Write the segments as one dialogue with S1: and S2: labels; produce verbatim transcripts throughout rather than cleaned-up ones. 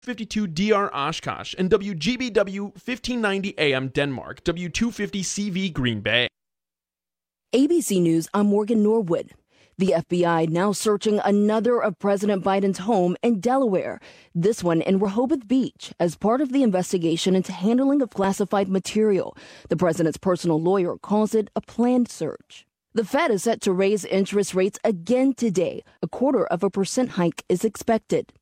S1: fifty-two D R Oshkosh, and W G B W fifteen ninety A M Denmark, W two fifty C V Green Bay.
S2: A B C News, I'm Morgan Norwood. The F B I now searching another of President Biden's home in Delaware, this one in Rehoboth Beach, as part of the investigation into handling of classified material. The president's personal lawyer calls it a planned search. The Fed is set to raise interest rates again today. A quarter of a percent hike is expected.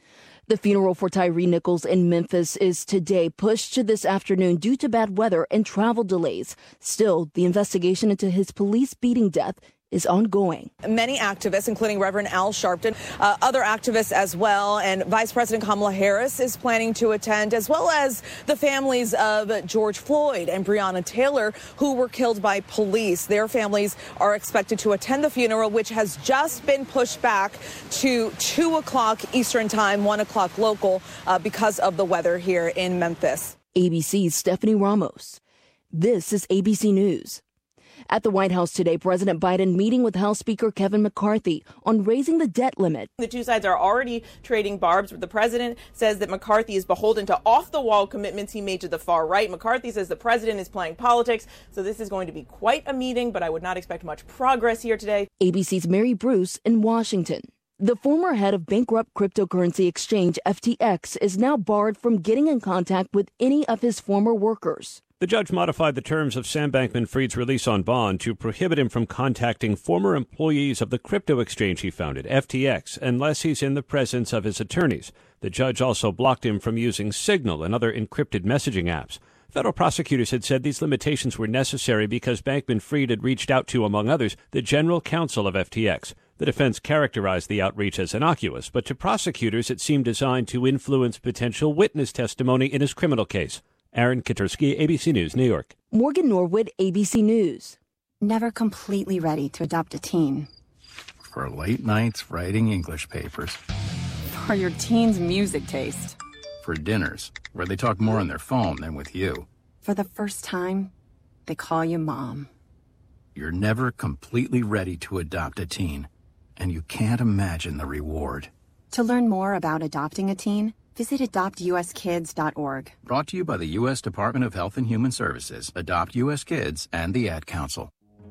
S2: The funeral for Tyree Nichols in Memphis is today pushed to this afternoon due to bad weather and travel delays. Still, the investigation into his police beating death is ongoing.
S3: Many activists, including Reverend Al Sharpton, uh, other activists as well, and Vice President Kamala Harris is planning to attend, as well as the families of George Floyd and Breonna Taylor, who were killed by police. Their families are expected to attend the funeral, which has just been pushed back to two o'clock Eastern time, one o'clock local, uh, because of the weather here in Memphis.
S2: A B C's Stephanie Ramos. This is A B C News. At the White House today, President Biden meeting with House Speaker Kevin McCarthy on raising the debt limit.
S4: The two sides are already trading barbs. The president says that McCarthy is beholden to off-the-wall commitments he made to the far right. McCarthy says the president is playing politics. So this is going to be quite a meeting, but I would not expect much progress here today.
S2: A B C's Mary Bruce in Washington. The former head of bankrupt cryptocurrency exchange F T X is now barred from getting in contact with any of his former workers.
S5: The judge modified the terms of Sam Bankman-Fried's release on bond to prohibit him from contacting former employees of the crypto exchange he founded, F T X, unless he's in the presence of his attorneys. The judge also blocked him from using Signal and other encrypted messaging apps. Federal prosecutors had said these limitations were necessary because Bankman-Fried had reached out to, among others, the general counsel of F T X. The defense characterized the outreach as innocuous, but to prosecutors it seemed designed to influence potential witness testimony in his criminal case. Aaron Kitersky, A B C News, New York.
S2: Morgan Norwood, A B C News.
S6: Never completely ready to adopt a teen.
S7: For late nights writing English papers.
S6: For your teen's music taste.
S7: For dinners, where they talk more on their phone than with you.
S6: For the first time, they call you mom.
S7: You're never completely ready to adopt a teen, and you can't imagine the reward.
S6: To learn more about adopting a teen, visit adopt u s kids dot org.
S7: Brought to you by the U S Department of Health and Human Services, Adopt U S Kids, and the Ad Council.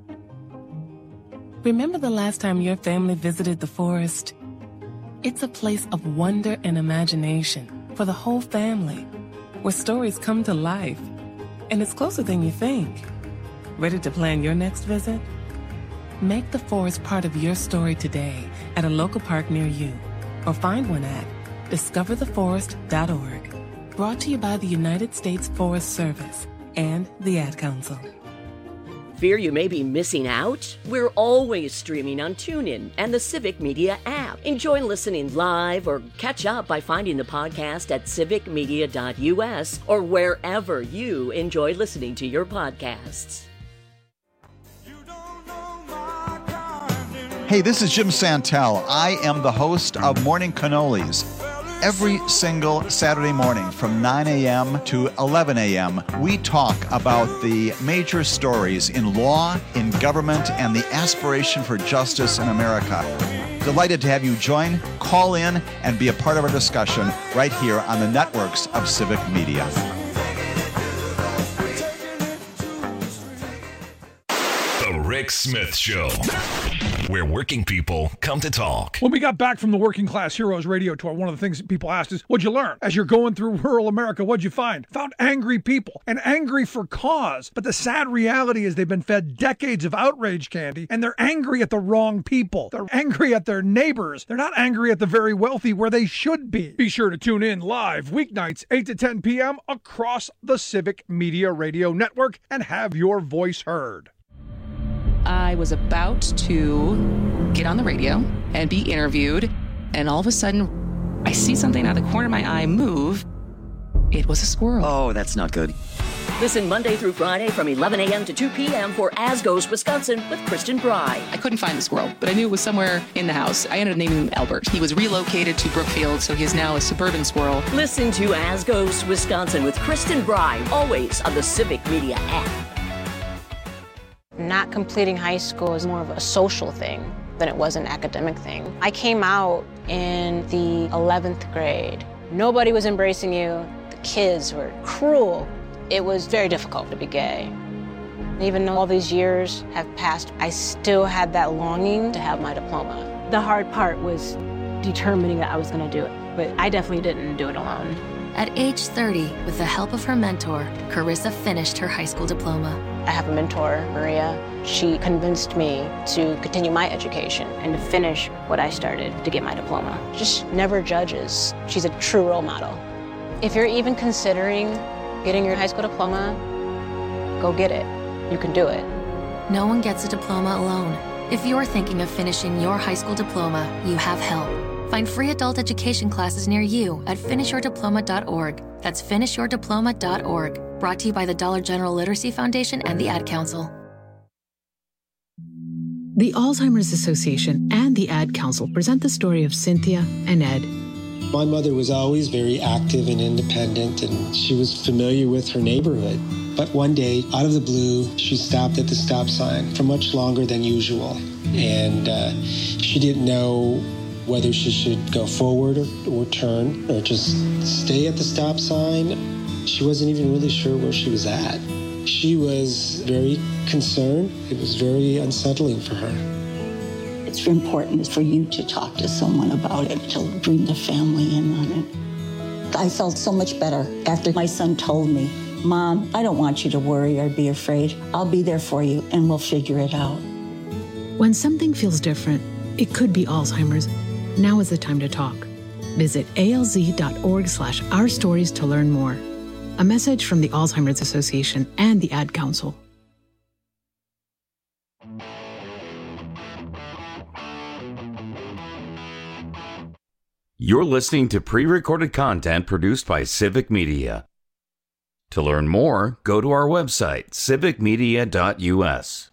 S8: Remember the last time your family visited the forest? It's a place of wonder and imagination for the whole family, where stories come to life. And it's closer than you think. Ready to plan your next visit? Make the forest part of your story today at a local park near you, or find one at discover the forest dot org. Brought to you by the United States Forest Service and the Ad Council.
S9: Fear you may be missing out? We're always streaming on TuneIn and the Civic Media app. Enjoy listening live or catch up by finding the podcast at civic media dot u s or wherever you enjoy listening to your podcasts.
S10: Hey, this is Jim Santel. I am the host of Morning Cannolis. Every single Saturday morning from nine a.m. to eleven a.m., we talk about the major stories in law, in government, and the aspiration for justice in America. Delighted to have you join, call in, and be a part of our discussion right here on the networks of Civic Media.
S11: The Rick Smith Show, where working people come to talk.
S12: When we got back from the Working Class Heroes radio tour, one of the things that people asked is, what'd you learn? As you're going through rural America, what'd you find? Found angry people, and angry for cause. But the sad reality is they've been fed decades of outrage candy, and they're angry at the wrong people. They're angry at their neighbors. They're not angry at the very wealthy where they should be. Be sure to tune in live weeknights, eight to ten p.m. across the Civic Media Radio Network and have your voice heard.
S13: I was about to get on the radio and be interviewed, and all of a sudden, I see something out of the corner of my eye move. It was a squirrel.
S14: Oh, that's not good.
S9: Listen Monday through Friday from eleven a.m. to two p.m. for As Goes Wisconsin with Kristen Bry.
S13: I couldn't find the squirrel, but I knew it was somewhere in the house. I ended up naming him Albert. He was relocated to Brookfield, so he's now a suburban squirrel.
S9: Listen to As Goes Wisconsin with Kristen Bry, always on the Civic Media app.
S15: Not completing high school is more of a social thing than it was an academic thing. I came out in the eleventh grade, Nobody was embracing you. The kids were cruel. It was very difficult to be gay. Even though all these years have passed, I still had that longing to have my diploma. The hard part was determining that I was going to do it, but I definitely didn't do it alone.
S14: At age thirty, with the help of her mentor, Carissa finished her high school diploma.
S15: I have a mentor, Maria. She convinced me to continue my education and to finish what I started to get my diploma. Just never judges. She's a true role model. If you're even considering getting your high school diploma, go get it. You can do it.
S14: No one gets a diploma alone. If you're thinking of finishing your high school diploma, you have help. Find free adult education classes near you at finish your diploma dot org. That's finish your diploma dot org. Brought to you by the Dollar General Literacy Foundation and the Ad Council.
S16: The Alzheimer's Association and the Ad Council present the story of Cynthia and Ed.
S17: My mother was always very active and independent, and she was familiar with her neighborhood. But one day, out of the blue, she stopped at the stop sign for much longer than usual. And uh, she didn't know whether she should go forward or, or turn or just stay at the stop sign. She wasn't even really sure where she was at. She was very concerned. It was very unsettling for her.
S18: It's important for you to talk to someone about it, to bring the family in on it. I felt so much better after my son told me, Mom, I don't want you to worry or be afraid. I'll be there for you and we'll figure it out.
S16: When something feels different, it could be Alzheimer's. Now is the time to talk. Visit alz.org slash our stories to learn more. A message from the Alzheimer's Association and the Ad Council.
S19: You're listening to pre-recorded content produced by Civic Media. To learn more, go to our website, civic media dot u s.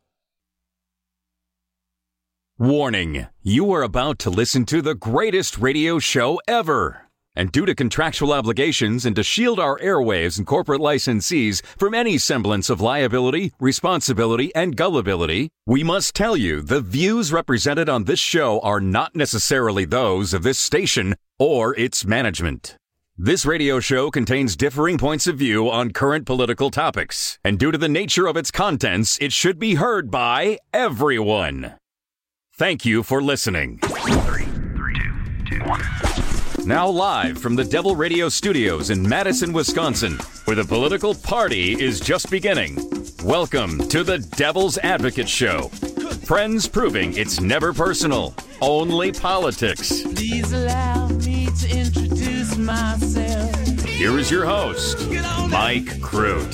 S19: Warning, you are about to listen to the greatest radio show ever. And due to contractual obligations and to shield our airwaves and corporate licensees from any semblance of liability, responsibility, and gullibility, we must tell you the views represented on this show are not necessarily those of this station or its management. This radio show contains differing points of view on current political topics, and due to the nature of its contents, it should be heard by everyone. Thank you for listening. Three, three, two, two, one. Now live from the Devil Radio Studios in Madison, Wisconsin, where the political party is just beginning. Welcome to the Devil's Advocate Show. Friends proving it's never personal, only politics.
S20: Please allow me to introduce myself.
S19: Here is your host, Mike Crute.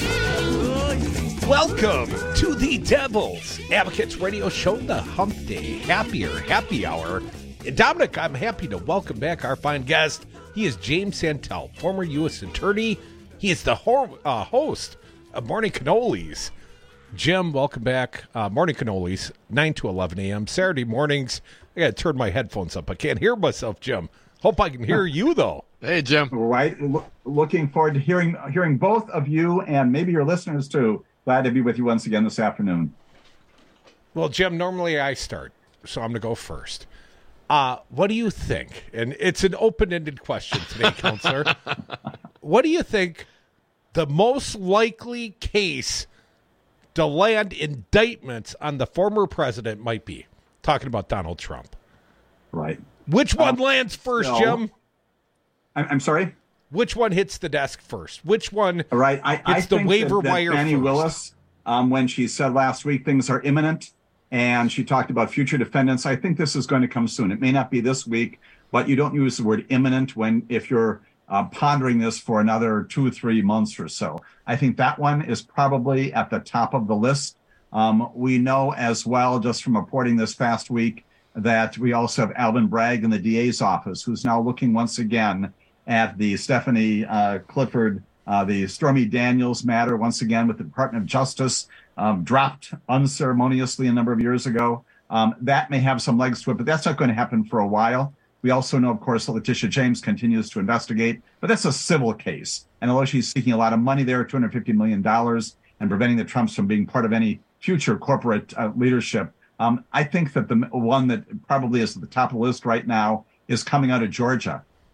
S21: Welcome to the Devil's Advocates Radio Show, the Hump Day Happier Happy Hour. Dominic, I'm happy to welcome back our fine guest. He is James Santel, former U S attorney. He is the ho- uh, host of Morning Cannolis. Jim, welcome back. Uh, Morning Cannolis, nine to eleven a.m. Saturday mornings. I got to turn my headphones up. I can't hear myself, Jim. Hope I can hear you, though.
S22: Hey, Jim.
S23: Right. Lo- looking forward to hearing hearing both of you and maybe your listeners, too. Glad to be with you once again this afternoon.
S21: Well, Jim, normally I start, so I'm going to go first. Uh, what do you think? And it's an open-ended question today, Counselor. What do you think the most likely case to land indictments on the former president might be? Talking about Donald Trump.
S23: Right.
S21: Which one
S23: um,
S21: lands first,
S23: so,
S21: Jim?
S23: I'm sorry?
S21: Which one hits the desk first? Which one
S23: right. I,
S21: hits
S23: I
S21: the
S23: think
S21: waiver
S23: that, that
S21: wire
S23: Fani
S21: first?
S23: Willis, um, when she said last week things are imminent, and she talked about future defendants, I think this is going to come soon. It may not be this week, but you don't use the word imminent when if you're uh, pondering this for another two or three months or so. I think that one is probably at the top of the list. Um, we know as well, just from reporting this past week, that we also have Alvin Bragg in the D A's office, who's now looking once again at the Stephanie uh, Clifford, uh, the Stormy Daniels matter, once again with the Department of Justice, um, dropped unceremoniously a number of years ago. Um, that may have some legs to it, but that's not going to happen for a while. We also know, of course, that Letitia James continues to investigate, but that's a civil case. And although she's seeking a lot of money there, two hundred fifty million dollars, and preventing the Trumps from being part of any future corporate uh, leadership, um, I think that the one that probably is at the top of the list right now is coming out of Georgia.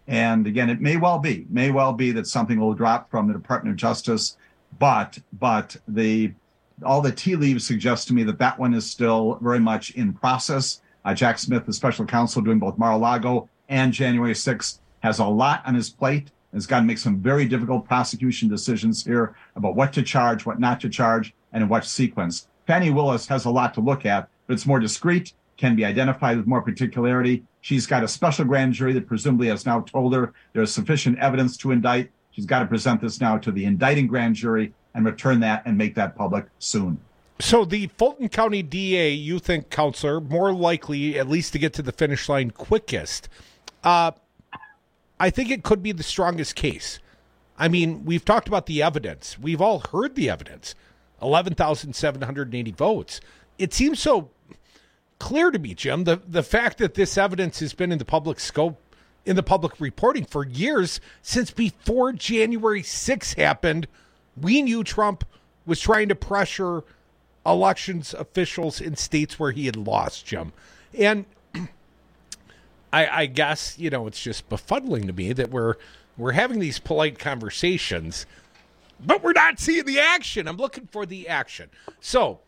S23: And again, it may well be, may well be that something will drop from the Department of Justice, but but the all the tea leaves suggest to me that that one is still very much in process. Uh, Jack Smith, the special counsel doing both Mar-a-Lago and January sixth, has a lot on his plate. Has got to make some very difficult prosecution decisions here about what to charge, what not to charge, and in what sequence. Fani Willis has a lot to look at, but it's more discreet, can be identified with more particularity. She's got a special grand jury that presumably has now told her there's sufficient evidence to indict. She's got to present this now to the indicting grand jury and return that and make that public soon.
S21: So the Fulton County D A, you think, Counselor, more likely at least to get to the finish line quickest. Uh, I think it could be the strongest case. I mean, we've talked about the evidence. We've all heard the evidence. eleven thousand seven hundred eighty votes. It seems so clear to me, Jim, the, the fact that this evidence has been in the public scope, in the public reporting for years, since before January sixth happened. We knew Trump was trying to pressure elections officials in states where he had lost, Jim. And I, I guess, you know, it's just befuddling to me that we're we're having these polite conversations, but we're not seeing the action. I'm looking for the action. So,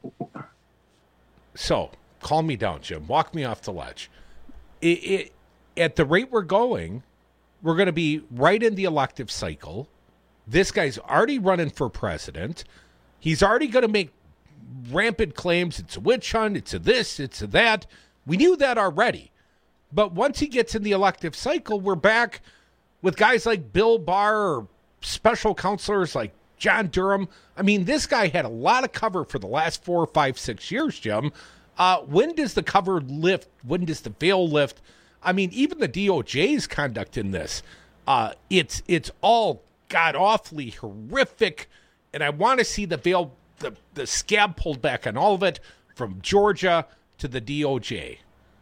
S21: so calm me down, Jim. Walk me off the ledge. It, it, at the rate we're going, we're going to be right in the elective cycle. This guy's already running for president. He's already going to make rampant claims. It's a witch hunt. It's a this. It's a that. We knew that already. But once he gets in the elective cycle, we're back with guys like Bill Barr or special counselors like John Durham. I mean, this guy had a lot of cover for the last four, five, six years, Jim. Uh, when does the cover lift? When does the veil lift? I mean, even the D O J's conduct in this, uh, it's it's all god-awfully horrific, and I want to see the veil, the, the scab pulled back on all of it, from Georgia to the D O J.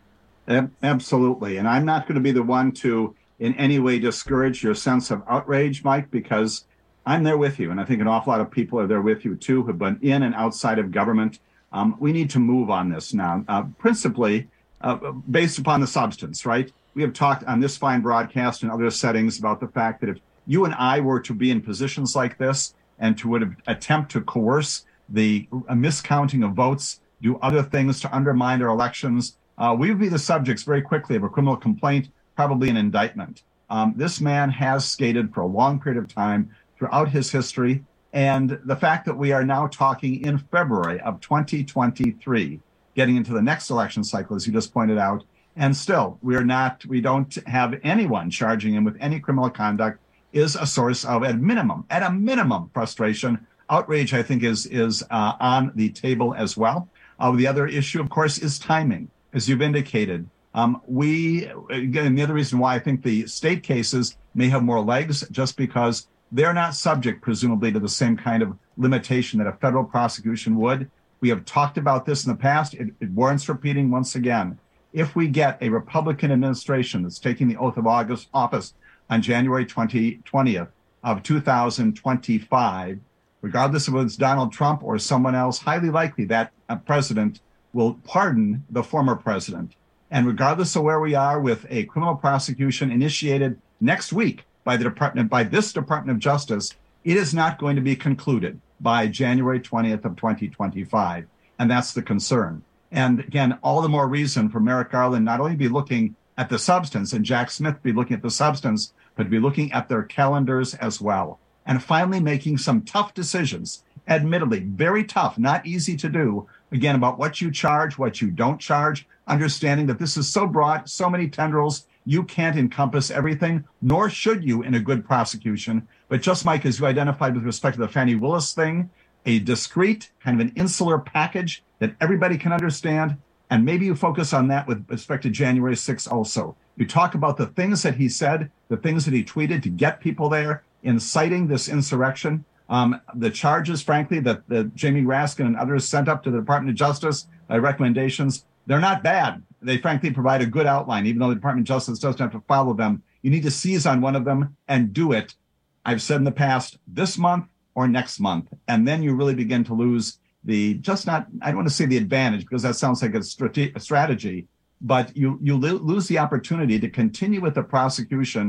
S23: Absolutely. And I'm not going to be the one to in any way discourage your sense of outrage, Mike, because I'm there with you. And I think an awful lot of people are there with you, too, who have been in and outside of government. Um, we need to move on this now, uh, principally uh, based upon the substance, right? We have talked on this fine broadcast and other settings about the fact that if you and I were to be in positions like this and to would attempt to coerce the a miscounting of votes, do other things to undermine our elections, Uh, we would be the subjects very quickly of a criminal complaint, probably an indictment. Um, this man has skated for a long period of time throughout his history. And the fact that we are now talking in February of twenty twenty-three, getting into the next election cycle, as you just pointed out, and still we are not, we don't have anyone charging him with any criminal conduct, is a source of, at minimum, at a minimum, frustration. Outrage, I think, is, is uh, on the table as well. Uh, the other issue, of course, is timing. As you've indicated, um, we, again, the other reason why I think the state cases may have more legs, just because they're not subject, presumably, to the same kind of limitation that a federal prosecution would. We have talked about this in the past. It, it warrants repeating once again. If we get a Republican administration that's taking the oath of August office on January twentieth of two thousand twenty-five, regardless of whether it's Donald Trump or someone else, highly likely that a president will pardon the former president. And regardless of where we are with a criminal prosecution initiated next week by the department, by this Department of Justice, it is not going to be concluded by January twentieth of twenty twenty-five. And that's the concern. And again, all the more reason for Merrick Garland not only be looking at the substance and Jack Smith be looking at the substance, but be looking at their calendars as well. And finally making some tough decisions, admittedly, very tough, not easy to do, again, about what you charge, what you don't charge, understanding that this is so broad, so many tendrils, you can't encompass everything, nor should you in a good prosecution. But just, Mike, as you identified with respect to the Fani Willis thing, a discrete, kind of an insular package that everybody can understand, and maybe you focus on that with respect to January sixth also. You talk about the things that he said, the things that he tweeted to get people there, inciting this insurrection. Um, the charges, frankly, that, that Jamie Raskin and others sent up to the Department of Justice by recommendations, they're not bad. They, frankly, provide a good outline, even though the Department of Justice doesn't have to follow them. You need to seize on one of them and do it, I've said in the past, this month or next month. And then you really begin to lose the, just not, I don't want to say the advantage, because that sounds like a, strate- a strategy, but you, you lo- lose the opportunity to continue with the prosecution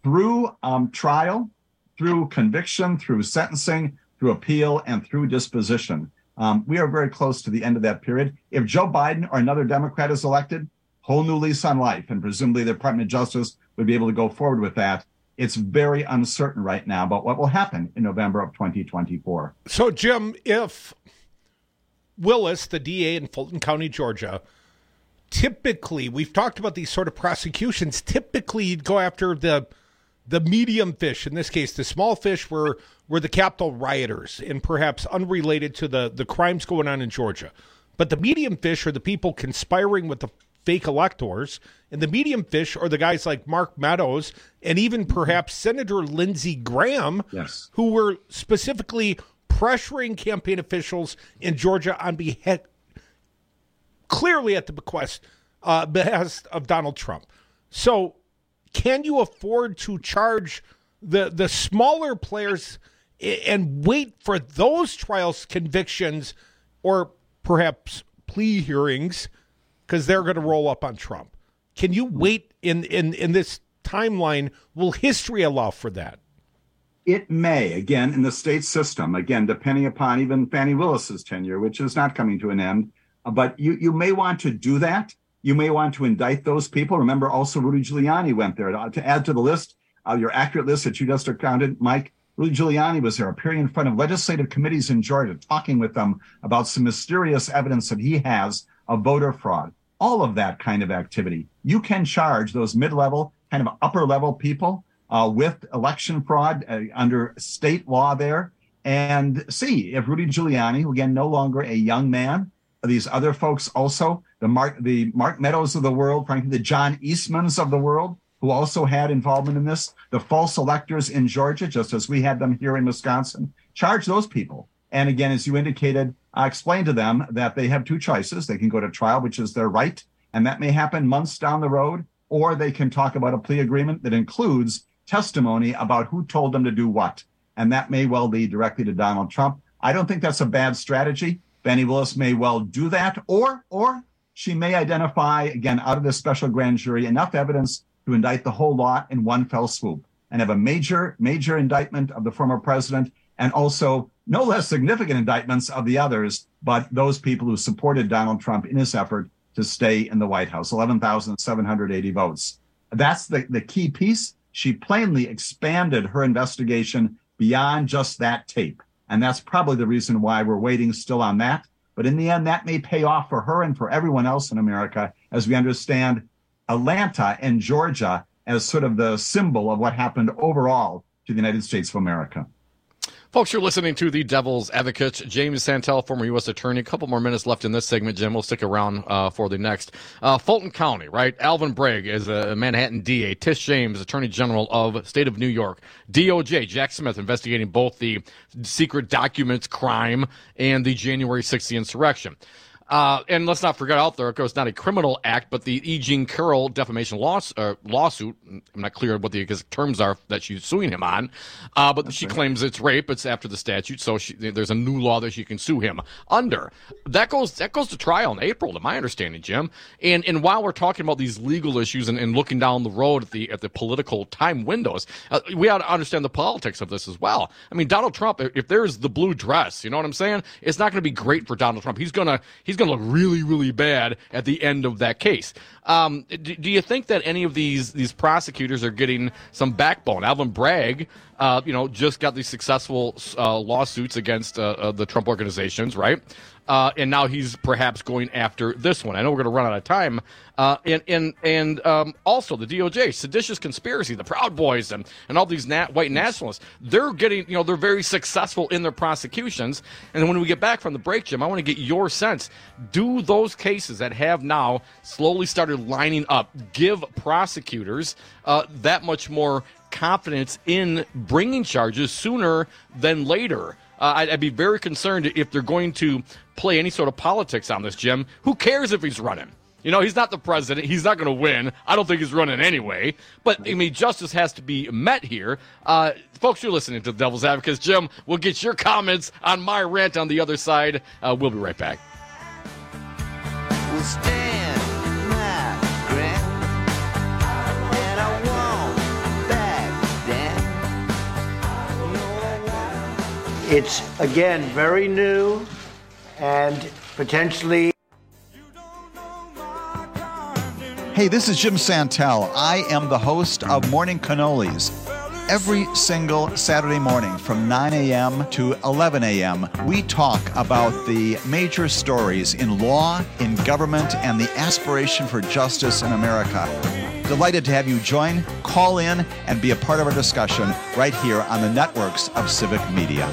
S23: through um, trial, through conviction, through sentencing, through appeal, and through disposition. Um, we are very close to the end of that period. If Joe Biden or another Democrat is elected, whole new lease on life, and presumably the Department of Justice would be able to go forward with that. It's very uncertain right now about what will happen in November of twenty twenty-four.
S21: So, Jim, if Willis, the D A in Fulton County, Georgia, typically, we've talked about these sort of prosecutions, typically you'd go after the the medium fish, in this case, the small fish were, were the Capitol rioters and perhaps unrelated to the, the crimes going on in Georgia. But the medium fish are the people conspiring with the fake electors, and the medium fish are the guys like Mark Meadows and even perhaps Senator Lindsey Graham,
S23: yes,
S21: who were specifically pressuring campaign officials in Georgia on behalf, clearly at the bequest, uh, behest of Donald Trump. So can you afford to charge the the smaller players and wait for those trials, convictions, or perhaps plea hearings, because they're going to roll up on Trump? Can you wait in, in, in this timeline? Will history allow for that?
S23: It may, again, in the state system, again, depending upon even Fani Willis's tenure, which is not coming to an end. But you, you may want to do that. You may want to indict those people. Remember, also Rudy Giuliani went there. To, to add to the list, uh, your accurate list that you just recounted, Mike, Rudy Giuliani was there appearing in front of legislative committees in Georgia, talking with them about some mysterious evidence that he has of voter fraud. All of that kind of activity. You can charge those mid-level, kind of upper-level people uh, with election fraud uh, under state law there, and see if Rudy Giuliani, who again, no longer a young man, these other folks also, the Mark, the Mark Meadows of the world, frankly, the John Eastmans of the world, who also had involvement in this, the false electors in Georgia, just as we had them here in Wisconsin, charge those people. And again, as you indicated, I explained to them that they have two choices. They can go to trial, which is their right, and that may happen months down the road, or they can talk about a plea agreement that includes testimony about who told them to do what. And that may well lead directly to Donald Trump. I don't think that's a bad strategy. Fani Willis may well do that, or or she may identify, again, out of this special grand jury, enough evidence to indict the whole lot in one fell swoop and have a major, major indictment of the former president, and also no less significant indictments of the others, but those people who supported Donald Trump in his effort to stay in the White House, eleven thousand seven hundred eighty votes. That's the, the key piece. She plainly expanded her investigation beyond just that tape. And that's probably the reason why we're waiting still on that. But in the end, that may pay off for her and for everyone else in America, as we understand Atlanta and Georgia as sort of the symbol of what happened overall to the United States of America.
S1: Folks, you're listening to the Devil's Advocate. James Santel, former U S attorney. A couple more minutes left in this segment, Jim. We'll stick around uh, for the next. Uh, Fulton County, right? Alvin Bragg is a Manhattan D A. Tish James, Attorney General of State of New York. D O J, Jack Smith, investigating both the secret documents crime and the January sixth insurrection. Uh, and let's not forget out there, of course, not a criminal act, but the E. Jean Carroll defamation laws, uh, lawsuit. I'm not clear what the exact terms are that she's suing him on, uh, but That's she right. claims it's rape. It's after the statute, so she, there's a new law that she can sue him under. That goes that goes to trial in April, to my understanding, Jim. And and while we're talking about these legal issues and, and looking down the road at the at the political time windows, uh, we ought to understand the politics of this as well. I mean, Donald Trump, if there's the blue dress, you know what I'm saying? It's not going to be great for Donald Trump. He's gonna he's gonna look really, really bad at the end of that case. Um, do, do you think that any of these these prosecutors are getting some backbone? Alvin Bragg, uh, you know, just got these successful uh, lawsuits against uh, uh, the Trump organizations, right? Uh, and now he's perhaps going after this one. I know we're going to run out of time. Uh, and and and um, also the D O J, seditious conspiracy, the Proud Boys, and, and all these nat- white nationalists. They're getting, you know, they're very successful in their prosecutions. And when we get back from the break, Jim, I want to get your sense. Do those cases that have now slowly started lining up give prosecutors uh, that much more confidence in bringing charges sooner than later? Uh, I'd, I'd be very concerned if they're going to play any sort of politics on this, Jim. Who cares if he's running? You know, he's not the president. He's not going to win. I don't think he's running anyway. But, I mean, justice has to be met here. Uh, folks, you're listening to The Devil's Advocates. Jim, we'll get your comments on my rant on the other side. Uh, we'll be right back.
S20: We'll stand my ground, and I won't back
S3: It's, again, very new and potentially...
S10: Hey, this is Jim Santel. I am the host of Morning Cannolis. Every single Saturday morning from nine a.m. to eleven a.m., we talk about the major stories in law, in government, and the aspiration for justice in America. Delighted to have you join, call in, and be a part of our discussion right here on the networks of Civic Media.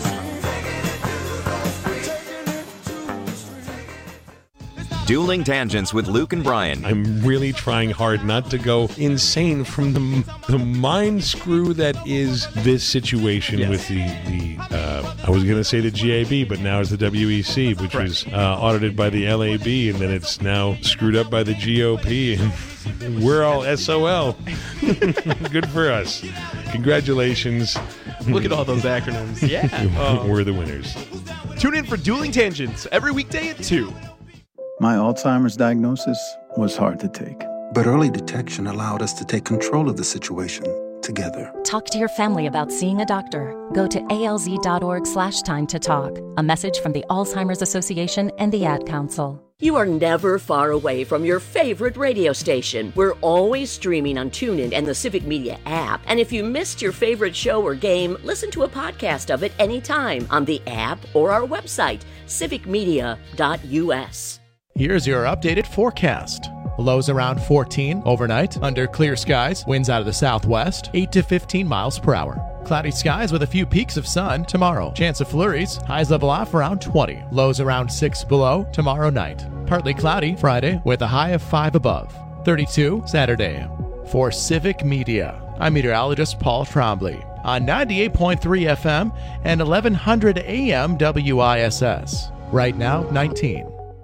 S4: Dueling Tangents with Luke and Brian.
S21: I'm really trying hard not to go insane from the the mind screw that is this situation yes. with the, the uh, I was going to say the G A B, but now it's the W E C, which right. was uh, audited by the L A B, and then it's now screwed up by the G O P, and we're all S O L. Good for us. Congratulations.
S22: Look at all those acronyms. Yeah.
S21: uh, we're the winners.
S22: Tune in for Dueling Tangents every weekday at two.
S24: My Alzheimer's diagnosis was hard to take.
S25: But early detection allowed us to take control of the situation together.
S26: Talk to your family about seeing a doctor. Go to alz.org slash time to talk. A message from the Alzheimer's Association and the Ad Council.
S9: You are never far away from your favorite radio station. We're always streaming on TuneIn and the Civic Media app. And if you missed your favorite show or game, listen to a podcast of it anytime on the app or our website, civic media dot u s.
S22: Here's your updated forecast. Lows around fourteen overnight, under clear skies, winds out of the southwest, eight to fifteen miles per hour. Cloudy skies with a few peaks of sun tomorrow. Chance of flurries, highs level off around twenty. Lows around six below tomorrow night. Partly cloudy Friday with a high of five above. thirty-two Saturday. For Civic Media, I'm meteorologist Paul Trombley on ninety-eight point three F M and eleven hundred A M W I S S. Right now, nineteen.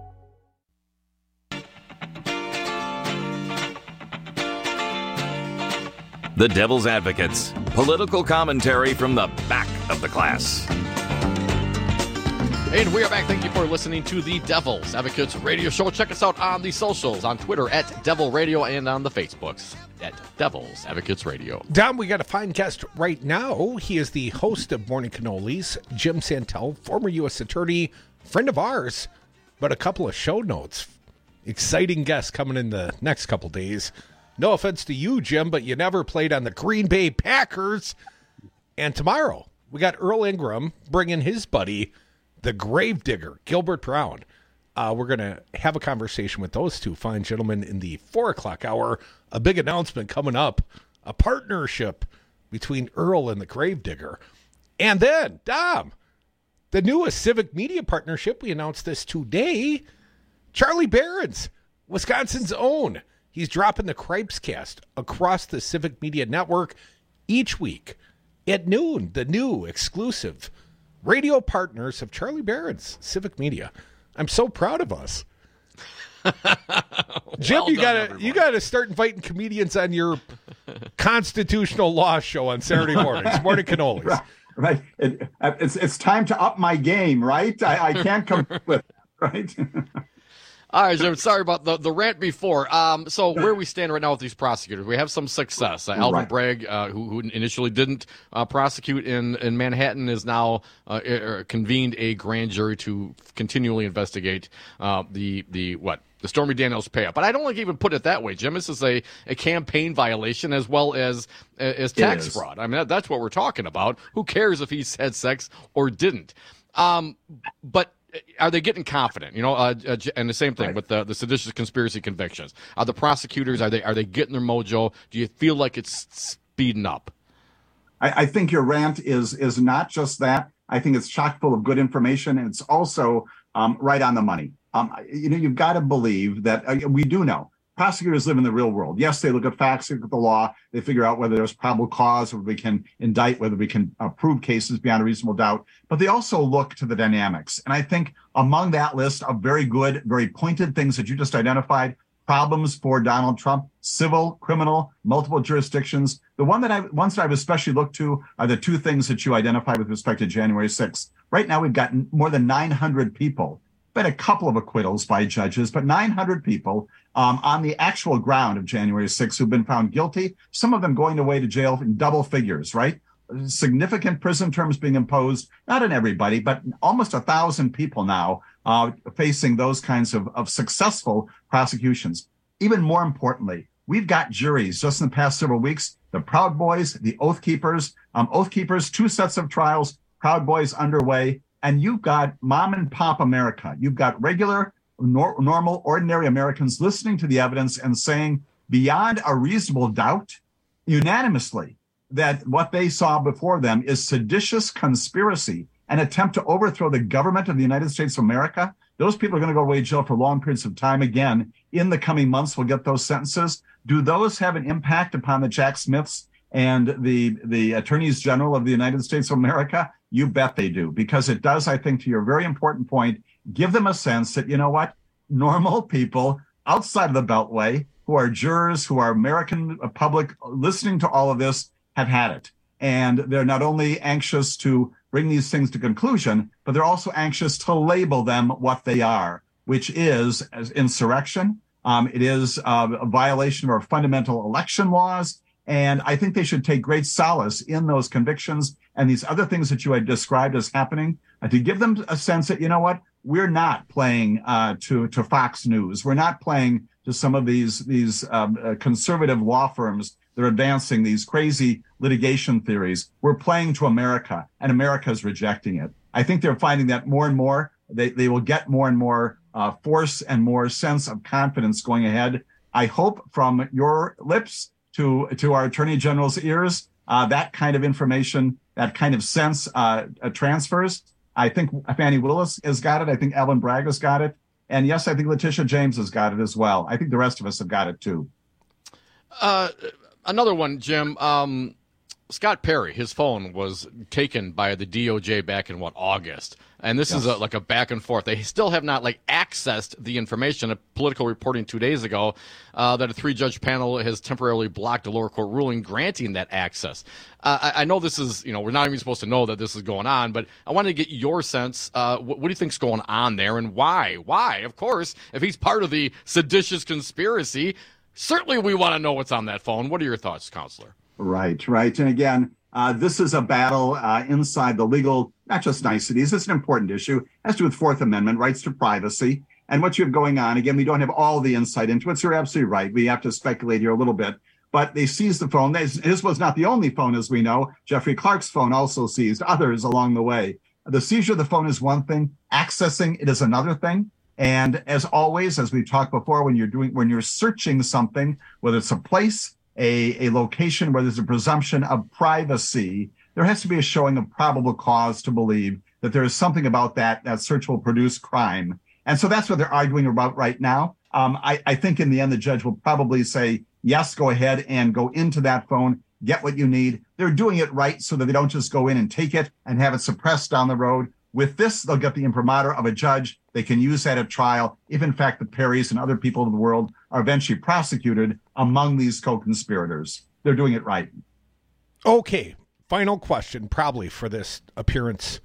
S19: The Devil's Advocates. Political commentary from the back of the class.
S1: And we are back. Thank you for listening to the Devil's Advocates radio show. Check us out on the socials, on Twitter at Devil Radio and on the Facebooks at Devil's Advocates Radio.
S21: Dom, we got a fine guest right now. He is the host of Morning Cannolis, Jim Santel, former U S attorney, friend of ours, but a couple of show notes. Exciting guests coming in the next couple days. No offense to you, Jim, but you never played on the Green Bay Packers. And tomorrow, we got Earl Ingram bringing his buddy, the Gravedigger, Gilbert Brown. Uh, we're going to have a conversation with those two fine gentlemen in the four o'clock hour. A big announcement coming up, a partnership between Earl and the Gravedigger. And then, Dom, the newest Civic Media partnership, we announced this today. Charlie Berens, Wisconsin's own. He's dropping the Cripescast across the Civic Media Network each week at noon. The new exclusive radio partners of Charlie Berens, Civic Media. I'm so proud of us. Jim, well you gotta everyone. you gotta start inviting comedians on your constitutional law show on Saturday mornings. Morning Cannolis.
S23: Right, right. It, it's it's time to up my game, right? I, I can't come with that, right?
S1: All right, Jim, sorry about the, the rant before. Um, so where we stand right now with these prosecutors, we have some success. Uh, Alvin right. Bragg, uh, who, who initially didn't uh, prosecute in, in Manhattan, is now uh, er, convened a grand jury to continually investigate uh, the, the what? The Stormy Daniels payout. But I don't like even put it that way, Jim. This is a, a campaign violation as well as as tax fraud. I mean, that, that's what we're talking about. Who cares if he had sex or didn't? Um, but are they getting confident? You know, uh, uh, and the same thing right. with the, the seditious conspiracy convictions. Are the prosecutors, are they are they getting their mojo? Do you feel like it's speeding up?
S23: I, I think your rant is is not just that. I think it's chock full of good information, and it's also um, right on the money. Um, you know, you've got to believe that uh, we do know prosecutors live in the real world. Yes, they look at facts, they look at the law, they figure out whether there's probable cause, whether we can indict, whether we can uh, prove cases beyond a reasonable doubt. But they also look to the dynamics. And I think among that list of very good, very pointed things that you just identified, problems for Donald Trump, civil, criminal, multiple jurisdictions. The one that I, ones that I've especially looked to are the two things that you identified with respect to January sixth. Right now, we've got more than nine hundred people. Been a couple of acquittals by judges, but nine hundred people um, on the actual ground of January sixth who've been found guilty, some of them going away to jail in double figures, right? significant prison terms being imposed, not on everybody, but almost a thousand people now uh, facing those kinds of, of successful prosecutions. Even more importantly, we've got juries just in the past several weeks, the Proud Boys, the Oath Keepers, um, Oath Keepers, two sets of trials, Proud Boys underway, and you've got mom and pop America. You've got regular, nor- normal, ordinary Americans listening to the evidence and saying beyond a reasonable doubt, unanimously, that what they saw before them is seditious conspiracy, an attempt to overthrow the government of the United States of America. Those people are going to go away to jail for long periods of time again. In the coming months, we'll get those sentences. Do those have an impact upon the Jack Smiths and the, the attorneys general of the United States of America? You bet they do, because it does, I think, to your very important point, give them a sense that, you know what, normal people outside of the Beltway who are jurors, who are American public listening to all of this, have had it. And they're not only anxious to bring these things to conclusion, but they're also anxious to label them what they are, which is as insurrection. Um, it is uh, a violation of our fundamental election laws. And I think they should take great solace in those convictions and these other things that you had described as happening, uh, to give them a sense that, you know what, we're not playing uh, to, to Fox News. We're not playing to some of these, these um, uh, conservative law firms that are advancing these crazy litigation theories. We're playing to America, and America is rejecting it. I think they're finding that more and more. They, they will get more and more uh, force and more sense of confidence going ahead. I hope from your lips to, to our Attorney General's ears, uh, that kind of information, that kind of sense uh, uh, transfers. I think Fannie Willis has got it. I think Alvin Bragg has got it. And yes, I think Letitia James has got it as well. I think the rest of us have got it too.
S1: Uh, another one, Jim. Um, Scott Perry, his phone was taken by the D O J back in, what, August. And this yes. is a, like a back and forth. They still have not like accessed the information. A Political reporting two days ago uh, that a three-judge panel has temporarily blocked a lower court ruling granting that access. Uh, I, I know this is, you know, we're not even supposed to know that this is going on, but I wanted to get your sense. Uh, what, what do you think's going on there, and why? Why? Of course, if he's part of the seditious conspiracy, certainly we want to know what's on that phone. What are your thoughts, Counselor?
S23: Right, right. And again, uh, this is a battle uh, inside the legal, not just niceties. It's an important issue. It has to do with Fourth Amendment, rights to privacy, and what you have going on. Again, we don't have all the insight into it, so you're absolutely right. We have to speculate here a little bit. But they seized the phone. This, this was not the only phone, as we know. Jeffrey Clark's phone also seized, others along the way. The seizure of the phone is one thing. Accessing it is another thing. And as always, as we've talked before, when you're doing, when you're searching something, whether it's a place, A, a location where there's a presumption of privacy, there has to be a showing of probable cause to believe that there is something about that that search will produce crime. And so that's what they're arguing about right now. Um, I, I think in the end, the judge will probably say, yes, go ahead and go into that phone, get what you need. They're doing it right so that they don't just go in and take it and have it suppressed down the road. With this, they'll get the imprimatur of a judge. They can use that at trial if, in fact, the Perrys and other people in the world are eventually prosecuted among these co-conspirators. They're doing it right.
S21: Okay, final question probably for this appearance.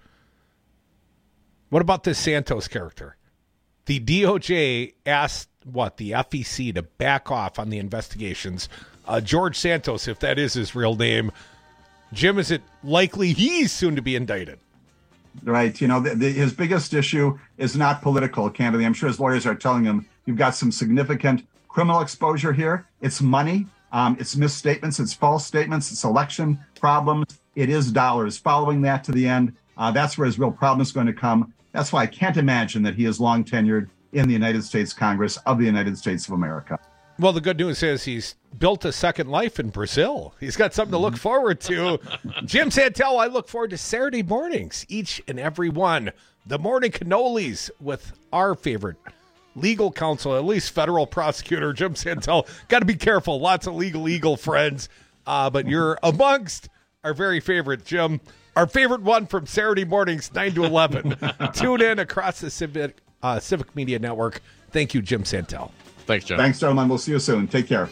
S21: What about this Santos character? The D O J asked, what, the F E C to back off on the investigations. Uh, George Santos, if that is his real name. Jim, is it likely he's soon to be indicted?
S23: Right. You know, the, the, his biggest issue is not political, candidly. I'm sure his lawyers are telling him, you've got some significant criminal exposure here. It's money. Um, it's misstatements. It's false statements. It's election problems. It is dollars. Following that to the end, uh, that's where his real problem is going to come. That's why I can't imagine that he is long tenured in the United States Congress of the United States of America.
S21: Well, the good news is he's built a second life in Brazil. He's got something to look forward to. Jim Santel, I look forward to Saturday mornings, each and every one. The Morning Cannolis with our favorite legal counsel, at least federal prosecutor, Jim Santel. Got to be careful. Lots of legal eagle friends. Uh, but you're amongst our very favorite, Jim. Our favorite one from Saturday mornings, nine to eleven. Tune in across the Civic, uh, Civic Media Network. Thank you, Jim Santel.
S1: Thanks, Jim.
S23: Thanks, gentlemen. We'll see you soon. Take care.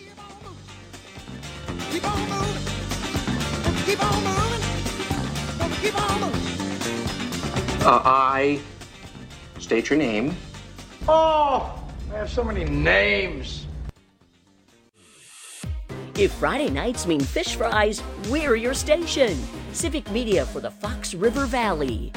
S2: Keep on moving. Keep on moving. Keep on moving.
S5: Uh, I state your name.
S2: Oh, I have so many names.
S9: If Friday nights mean fish fries, we're your station. Civic Media for the Fox River Valley.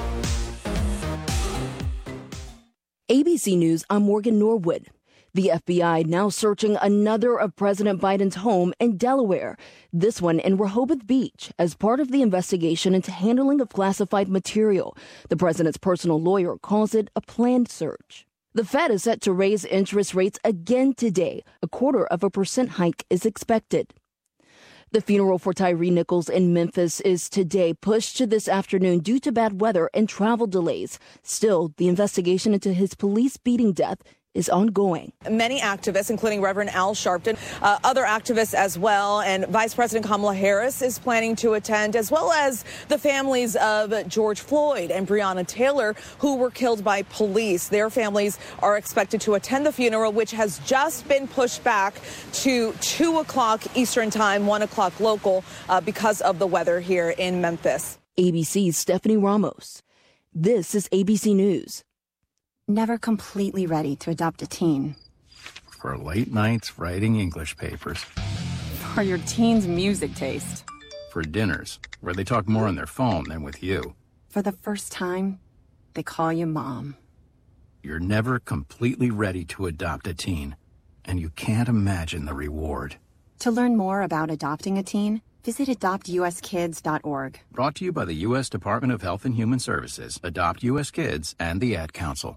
S6: A B C News, I'm Morgan Norwood. The F B I now searching another of President Biden's home in Delaware, this one in Rehoboth Beach, as part of the investigation into handling of classified material. The president's personal lawyer calls it a planned search. The Fed is set to raise interest rates again today. A quarter of a percent hike is expected. The funeral for Tyree Nichols in Memphis is today pushed to this afternoon due to bad weather and travel delays. Still, the investigation into his police beating death is ongoing.
S7: Many activists, including Reverend Al Sharpton, uh, other activists as well, and Vice President Kamala Harris is planning to attend, as well as the families of George Floyd and Breonna Taylor, who were killed by police. Their families are expected to attend the funeral, which has just been pushed back to two o'clock Eastern time, one o'clock local, uh, because of the weather here in Memphis.
S6: A B C's Stephanie Ramos. This is A B C News.
S8: Never completely ready to adopt a teen.
S11: For late nights writing English papers.
S8: For your teen's music taste.
S11: For dinners, where they talk more on their phone than with you.
S8: For the first time, they call you mom.
S11: You're never completely ready to adopt a teen, and you can't imagine the reward.
S8: To learn more about adopting a teen, visit adopt u s kids dot org.
S11: Brought to you by the U S Department of Health and Human Services, Adopt U S Kids, and the Ad Council.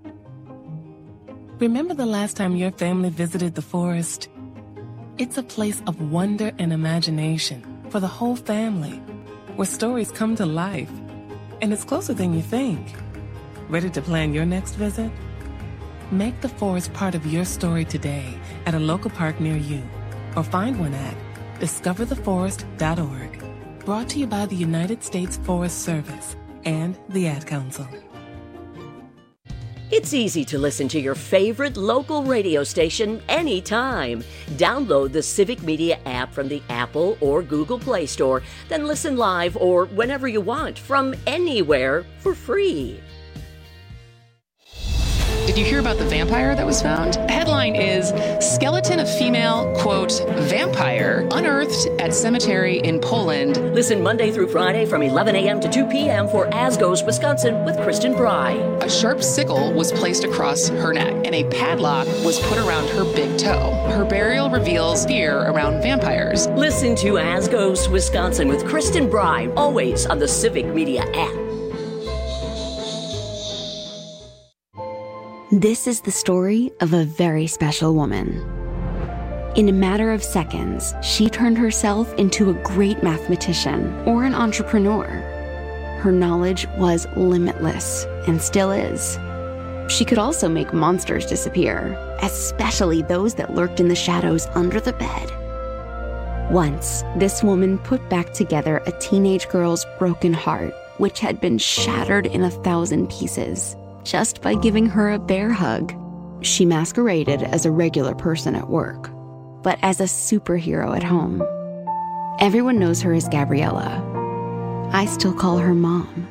S20: Remember the last time your family visited the forest? It's a place of wonder and imagination for the whole family, where stories come to life. And it's closer than you think. Ready to plan your next visit? Make the forest part of your story today at a local park near you, or find one at discover the forest dot org. Brought to you by the United States Forest Service and the Ad Council.
S9: It's easy to listen to your favorite local radio station anytime. Download the Civic Media app from the Apple or Google Play Store, then listen live or whenever you want from anywhere for free.
S12: Did you hear about the vampire that was found? Headline is Skeleton of Female, quote, Vampire Unearthed at Cemetery in Poland.
S9: Listen Monday through Friday from eleven a.m. to two p.m. for As Goes Wisconsin with Kristen Bry.
S12: A sharp sickle was placed across her neck and a padlock was put around her big toe. Her burial reveals fear around vampires.
S9: Listen to As Goes Wisconsin with Kristen Bry, always on the Civic Media app.
S13: This is the story of a very special woman. In a matter of seconds, she turned herself into a great mathematician or an entrepreneur. Her knowledge was limitless and still is. She could also make monsters disappear, especially those that lurked in the shadows under the bed. Once, this woman put back together a teenage girl's broken heart, which had been shattered in a thousand pieces. Just by giving her a bear hug. She masqueraded as a regular person at work, but as a superhero at home. Everyone knows her as Gabriella. I still call her Mom.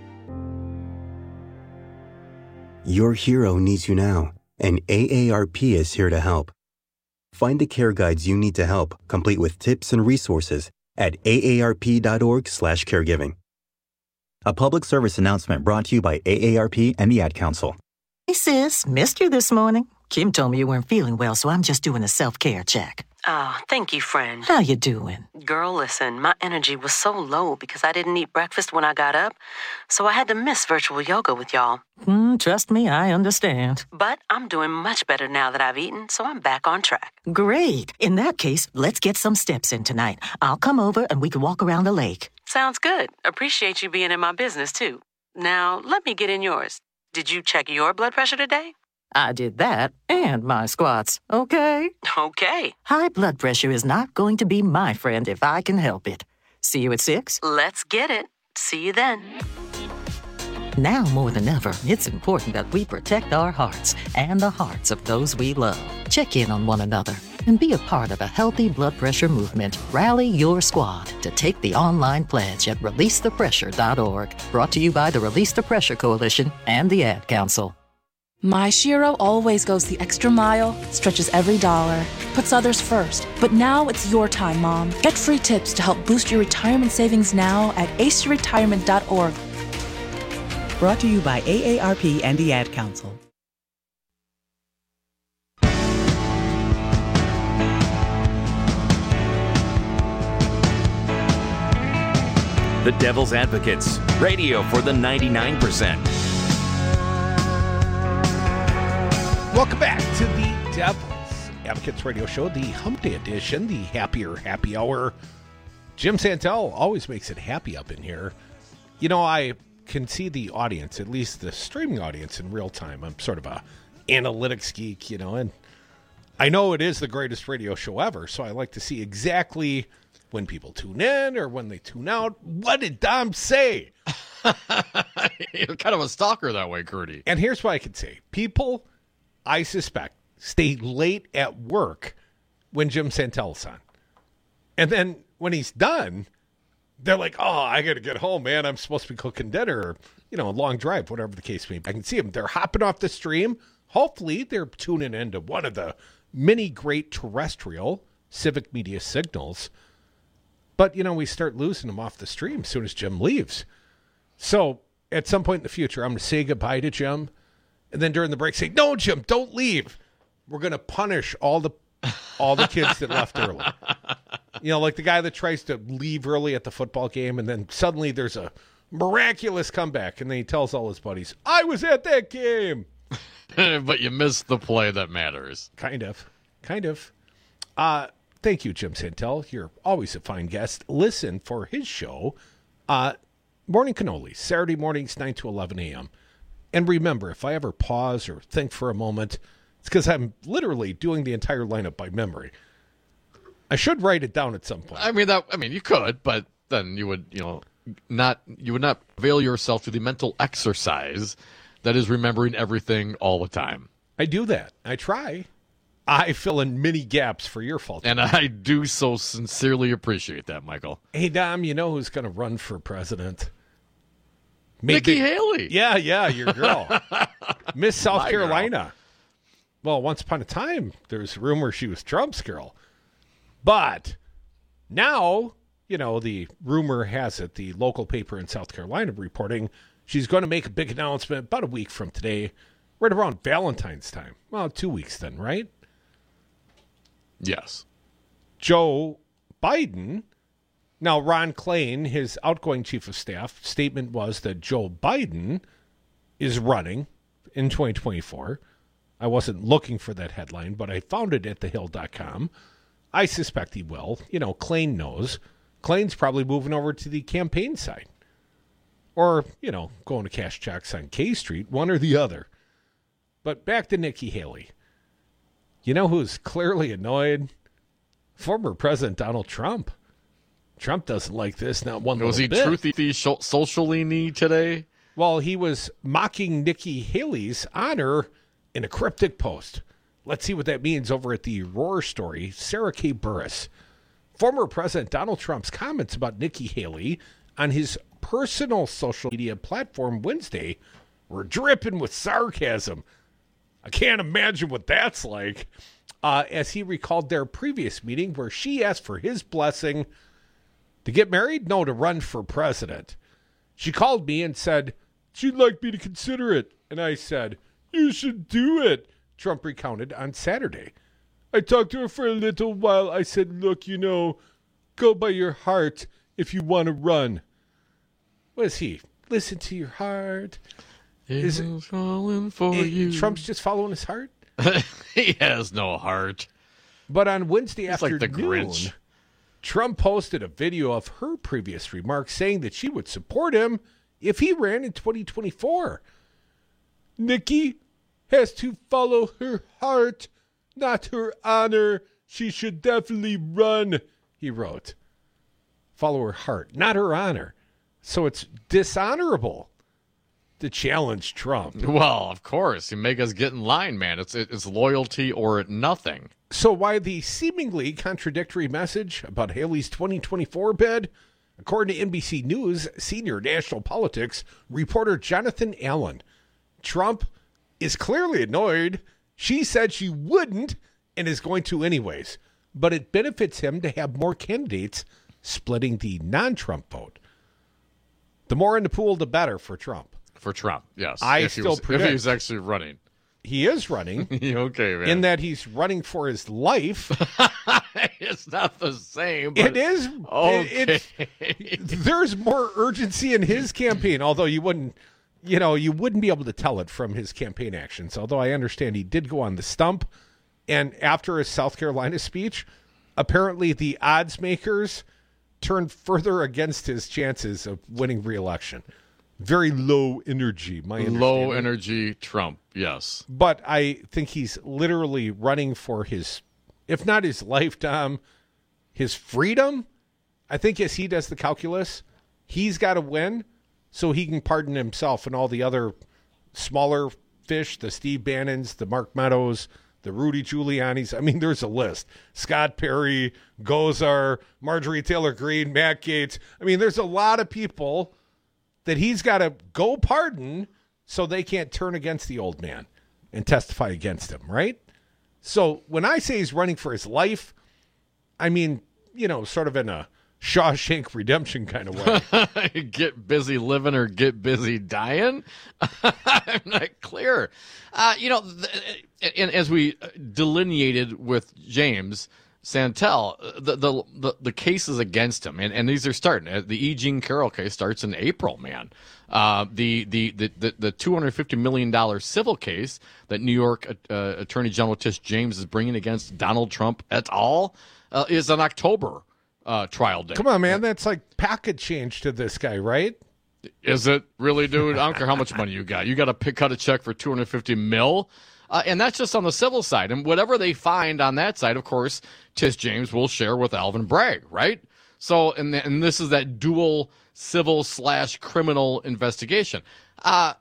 S27: Your hero needs you now, and A A R P is here to help. Find the care guides you need to help, complete with tips and resources at A A R P dot org slash caregiving.
S28: A public service announcement brought to you by A A R P and the Ad Council.
S29: Hey, sis, missed you this morning. Kim told me you weren't feeling well, so I'm just doing a self-care check.
S30: Oh, thank you, friend.
S29: How you doing?
S30: Girl, listen, my energy was so low because I didn't eat breakfast when I got up, so I had to miss virtual yoga with y'all.
S29: Mm, trust me, I understand.
S30: But I'm doing much better now that I've eaten, so I'm back on track.
S29: Great. In that case, let's get some steps in tonight. I'll come over and we can walk around the lake.
S30: Sounds good. Appreciate you being in my business, too. Now, let me get in yours. Did you check your blood pressure today?
S29: I did that and my squats, okay?
S30: Okay.
S29: High blood pressure is not going to be my friend if I can help it. See you at six?
S30: Let's get it. See you then.
S29: Now more than ever, it's important that we protect our hearts and the hearts of those we love. Check in on one another and be a part of a healthy blood pressure movement. Rally your squad to take the online pledge at release the pressure dot org. Brought to you by the Release the Pressure Coalition and the Ad Council.
S3: My Shiro always goes the extra mile, stretches every dollar, puts others first. But now it's your time, Mom. Get free tips to help boost your retirement savings now at ace retirement dot org.
S4: Brought to you by A A R P and the Ad Council.
S19: The Devil's Advocates, radio for the ninety-nine percent.
S21: Welcome back to the Devil's Advocates Radio Show, the Hump Day edition, the happier happy hour. Jim Santel always makes it happy up in here. You know, I can see the audience, at least the streaming audience, in real time. I'm sort of a analytics geek, you know, and I know it is the greatest radio show ever, so I like to see exactly when people tune in or when they tune out. What did Dom say?
S1: You're kind of a stalker that way, Curdy.
S21: And here's what I can say. People, I suspect, stay late at work when Jim Santel's on. And then when he's done, they're like, oh, I got to get home, man. I'm supposed to be cooking dinner or, you know, a long drive, whatever the case may be. I can see them. They're hopping off the stream. Hopefully they're tuning into one of the many great terrestrial civic media signals. But, you know, we start losing them off the stream as soon as Jim leaves. So at some point in the future, I'm going to say goodbye to Jim. And then during the break, say, no, Jim, don't leave. We're going to punish all the all the kids that left early. You know, like the guy that tries to leave early at the football game, and then suddenly there's a miraculous comeback, and then he tells all his buddies, I was at that game.
S1: But you missed the play that matters.
S21: Kind of. Kind of. Uh, thank you, Jim Santel. You're always a fine guest. Listen for his show, uh, Morning Cannolis, Saturday mornings, nine to eleven a.m. And remember, if I ever pause or think for a moment, it's because I'm literally doing the entire lineup by memory. I should write it down at some point.
S1: I mean, that. I mean, you could, but then you would, you know, not you would not avail yourself to the mental exercise that is remembering everything all the time.
S21: I do that. I try. I fill in many gaps for your fault.
S1: And I do so sincerely appreciate that, Michael.
S21: Hey, Dom, you know who's going to run for president?
S1: Nikki Haley.
S21: Yeah, yeah, your girl. Miss South
S1: My
S21: Carolina.
S1: girl.
S21: Well, once upon a time, there's rumor she was Trump's girl. But now, you know, the rumor has it, the local paper in South Carolina reporting she's going to make a big announcement about a week from today, right around Valentine's time. Well, two weeks then, right?
S1: Yes.
S21: Joe Biden. Now, Ron Klain, his outgoing chief of staff, statement was that Joe Biden is running in twenty twenty-four. I wasn't looking for that headline, but I found it at the hill dot com. I suspect he will. You know, Klain knows. Klain's probably moving over to the campaign side. Or, you know, going to cash checks on K Street, one or the other. But back to Nikki Haley. You know who's clearly annoyed? Former President Donald Trump. Trump doesn't like this, not one
S1: Was
S21: little
S1: he
S21: bit.
S1: truthy, socially knee today?
S21: Well, he was mocking Nikki Haley's honor in a cryptic post. Let's see what that means over at the Roar Story. Sarah K. Burris. Former President Donald Trump's comments about Nikki Haley on his personal social media platform Wednesday were dripping with sarcasm. I can't imagine what that's like. Uh, as he recalled their previous meeting where she asked for his blessing to get married? No, to run for president. She called me and said she'd like me to consider it. And I said, you should do it, Trump recounted on Saturday. I talked to her for a little while. I said, look, you know, go by your heart if you want to run. What is he? Listen to your heart.
S1: Is it falling for
S21: it,
S1: you?
S21: Trump's just following his heart?
S1: He has no heart.
S21: But on Wednesday
S1: He's
S21: afternoon,
S1: like the Grinch.
S21: Trump posted a video of her previous remarks saying that she would support him if he ran in twenty twenty-four. Nikki has to follow her heart, not her honor. She should definitely run, he wrote. Follow her heart, not her honor. So it's dishonorable to challenge Trump.
S1: Well, of course. You make us get in line, man. It's it's loyalty or nothing.
S21: So why the seemingly contradictory message about Haley's twenty twenty-four bid? According to N B C News, senior national politics reporter Jonathan Allen, Trump is clearly annoyed. She said she wouldn't and is going to anyways. But it benefits him to have more candidates splitting the non-Trump vote. The more in the pool, the better for Trump.
S1: For Trump, yes.
S21: I
S1: if
S21: still
S1: he was,
S21: predict.
S1: If he's actually running.
S21: He is running.
S1: Okay, man.
S21: In that he's running for his life.
S1: It's not the same. But
S21: it is.
S1: Okay.
S21: It, there's more urgency in his campaign, although you wouldn't, you know, you wouldn't be able to tell it from his campaign actions. Although I understand he did go on the stump, and after his South Carolina speech, apparently the odds makers turned further against his chances of winning re-election. Very low energy, my understanding.
S1: Low energy Trump, yes.
S21: But I think he's literally running for his, if not his lifetime, his freedom. I think as he does the calculus, he's got to win so he can pardon himself and all the other smaller fish, the Steve Bannons, the Mark Meadows, the Rudy Giuliani's. I mean, there's a list. Scott Perry, Gosar, Marjorie Taylor Greene, Matt Gaetz. I mean, there's a lot of people that he's got to go pardon so they can't turn against the old man and testify against him, right? So when I say he's running for his life, I mean, you know, sort of in a Shawshank Redemption kind of way.
S1: Get busy living or get busy dying? I'm not clear. Uh, you know, th- and as we delineated with James Santel, the, the the the cases against him, and, and these are starting. The E. Jean Carroll case starts in April, man. Uh, the, the, the, the, the two hundred fifty million dollars civil case that New York uh, Attorney General Tish James is bringing against Donald Trump et al. Uh, is an October uh, trial date.
S21: Come on, man. That's like pocket change to this guy, right?
S1: Is it really, dude? I don't care how much money you got. You got to pick, cut a check for two hundred fifty mil. Uh, and that's just on the civil side. And whatever they find on that side, of course, Tish James will share with Alvin Bragg, right? So, and, the, and this is that dual civil slash criminal investigation. Uh,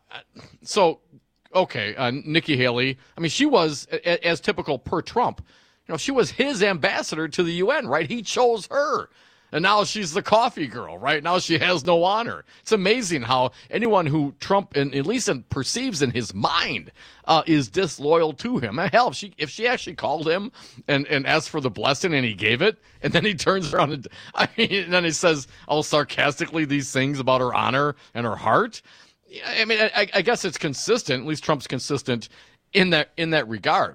S1: so, okay, uh, Nikki Haley, I mean, she was, a, as typical per Trump, you know, she was his ambassador to the U N, right? He chose her. And now she's the coffee girl, right? Now she has no honor. It's amazing how anyone who Trump, in, at least in, perceives in his mind, uh, is disloyal to him. Hell, if she, if she actually called him and, and asked for the blessing and he gave it, and then he turns around and, I mean, and then he says all sarcastically these things about her honor and her heart. I mean, I, I guess it's consistent. At least Trump's consistent in that in that regard.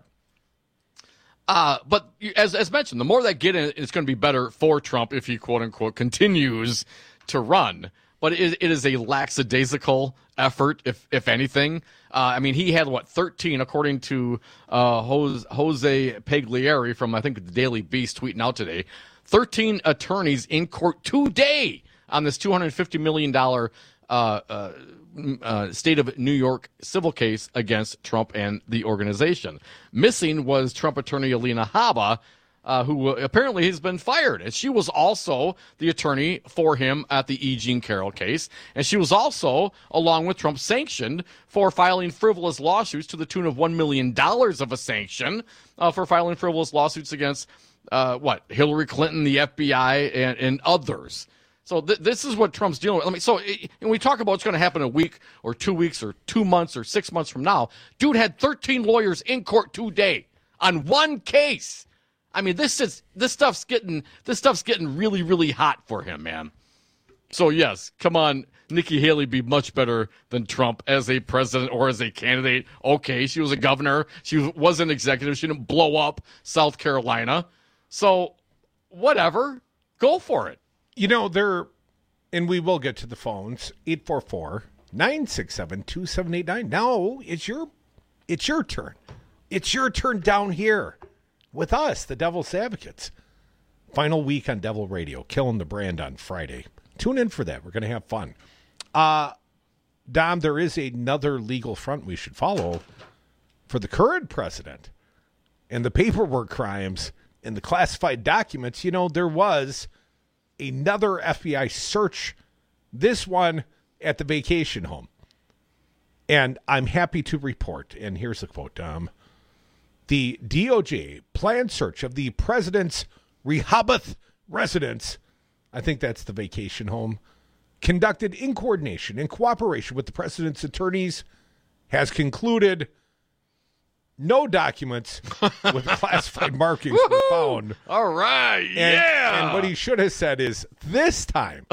S1: Uh, but as as mentioned, the more that get in, it's going to be better for Trump if he, quote unquote, continues to run. But it, it is a lackadaisical effort, if if anything. Uh, I mean, he had, what, thirteen, according to uh, Jose, Jose Pagliari from, I think, the Daily Beast tweeting out today, thirteen attorneys in court today on this two hundred fifty million dollars uh, uh Uh, state of New York civil case against Trump and the organization. Missing was Trump attorney Alina Habba, uh, who apparently has been fired. And she was also the attorney for him at the E. Jean Carroll case. And she was also, along with Trump, sanctioned for filing frivolous lawsuits to the tune of one million dollars of a sanction uh, for filing frivolous lawsuits against, uh, what, Hillary Clinton, the F B I, and, and others. So th- this is what Trump's dealing with. I mean, so it, and we talk about what's going to happen a week or two weeks or two months or six months from now. Dude had thirteen lawyers in court today on one case. I mean, this is this stuff's getting this stuff's getting really, really hot for him, man. So yes, come on, Nikki Haley be much better than Trump as a president or as a candidate. Okay, she was a governor. She was an executive. She didn't blow up South Carolina. So whatever, go for it.
S21: You know, there, and we will get to the phones, eight four four, nine six seven, two seven eight nine. Now it's your, it's your turn. It's your turn down here with us, the Devil's Advocates. Final week on Devil Radio, killing the brand on Friday. Tune in for that. We're going to have fun. Uh, Dom, there is another legal front we should follow for the current president and the paperwork crimes and the classified documents. You know, there was another F B I search, this one at the vacation home. And I'm happy to report, and here's the quote, Dom. The D O J planned search of the president's Rehoboth residence, I think that's the vacation home, conducted in coordination and cooperation with the president's attorneys, has concluded no documents with classified markings were found.
S1: All right,
S21: And,
S1: yeah.
S21: and what he should have said is, this time.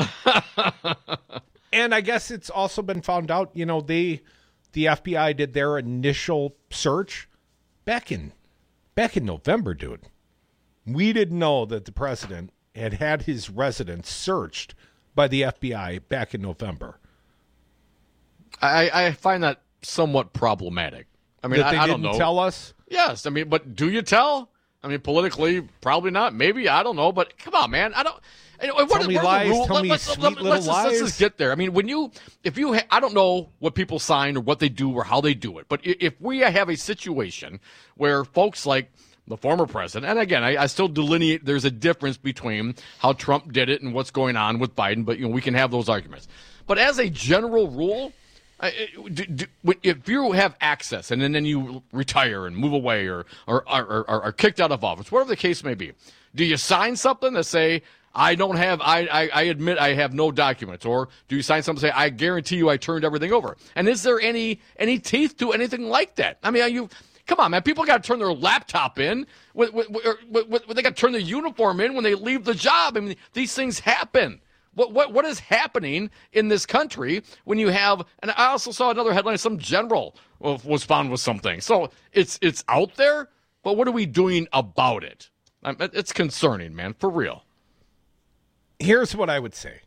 S21: And I guess it's also been found out, you know, they, the F B I did their initial search back in, back in November, dude. We didn't know that the president had had his residence searched by the F B I back in November.
S1: I, I find that somewhat problematic. I mean,
S21: that they
S1: I, I
S21: didn't
S1: don't know.
S21: tell us?
S1: Yes, I mean, but do you tell? I mean, politically, probably not. Maybe, I don't know. But come on, man, I don't. What,
S21: Tell me
S1: what
S21: lies,
S1: are the rules?
S21: tell
S1: Let,
S21: me
S1: let's,
S21: sweet
S1: let,
S21: little
S1: let's, just, let's
S21: lies.
S1: just get there. I mean, when you, if you, ha- I don't know what people sign or what they do or how they do it, but i- if we have a situation where folks like the former president, and again, I, I still delineate, there's a difference between how Trump did it and what's going on with Biden, but you know, we can have those arguments. But as a general rule, I, do, do, if you have access and then, then you retire and move away or or, or, or are kicked out of office, whatever the case may be, do you sign something that say, I don't have, I, I, I admit I have no documents? Or do you sign something that say, I guarantee you I turned everything over? And is there any any teeth to anything like that? I mean, are you, come on, man, people got to turn their laptop in. With, with, with, with, they got to turn their uniform in when they leave the job. I mean, these things happen. What what what is happening in this country when you have? And I also saw another headline: some general was found with something. So it's it's out there, but what are we doing about it? It's concerning, man, for real.
S21: Here's what I would say,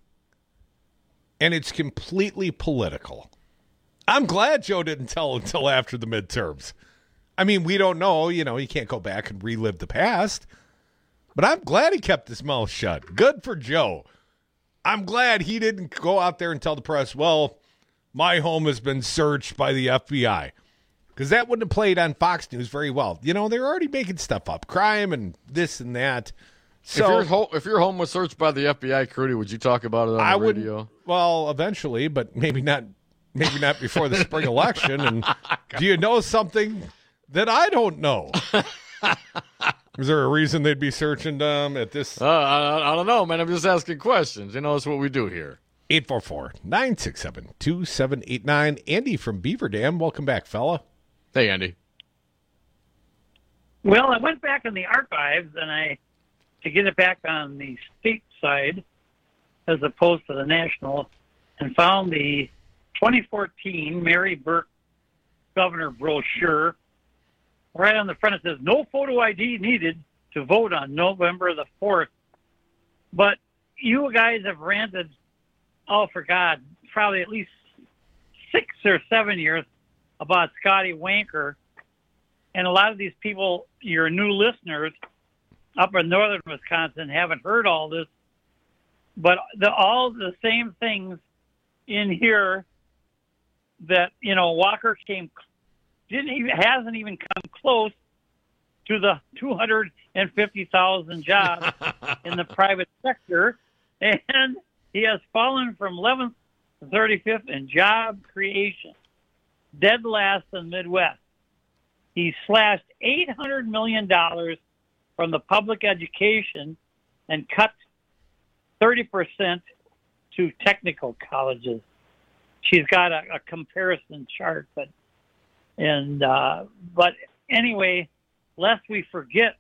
S21: and it's completely political. I'm glad Joe didn't tell until after the midterms. I mean, we don't know. You know, you can't go back and relive the past. But I'm glad he kept his mouth shut. Good for Joe. I'm glad he didn't go out there and tell the press, well, my home has been searched by the F B I. Because that wouldn't have played on Fox News very well. You know, they're already making stuff up. Crime and this and that. So
S1: if your home, if your home was searched by the F B I, Crudy, would you talk about it on
S21: I
S1: the
S21: would,
S1: radio?
S21: Well, eventually, but maybe not maybe not before the spring election. And do you know something that I don't know? Is there a reason they'd be searching um, at this?
S1: Uh, I, I don't know, man. I'm just asking questions. You know, that's what we do here.
S21: eight four four, nine six seven, two seven eight nine. Andy from Beaver Dam. Welcome back, fella.
S1: Hey, Andy.
S10: Well, I went back in the archives, and I, to get it back on the state side, as opposed to the national, and found the twenty fourteen Mary Burke governor brochure. Right on the front, it says, no photo I D needed to vote on November the fourth. But you guys have ranted, oh, for God, probably at least six or seven years about Scotty Wanker. And a lot of these people, your new listeners up in northern Wisconsin, haven't heard all this. But the, all the same things in here that, you know, Walker came Didn't even hasn't even come close to the two hundred fifty thousand jobs in the private sector, and he has fallen from eleventh to thirty-fifth in job creation, dead last in the Midwest. He slashed eight hundred million dollars from the public education and cut thirty percent to technical colleges. She's got a, a comparison chart, but. And, uh, but anyway, lest we forget,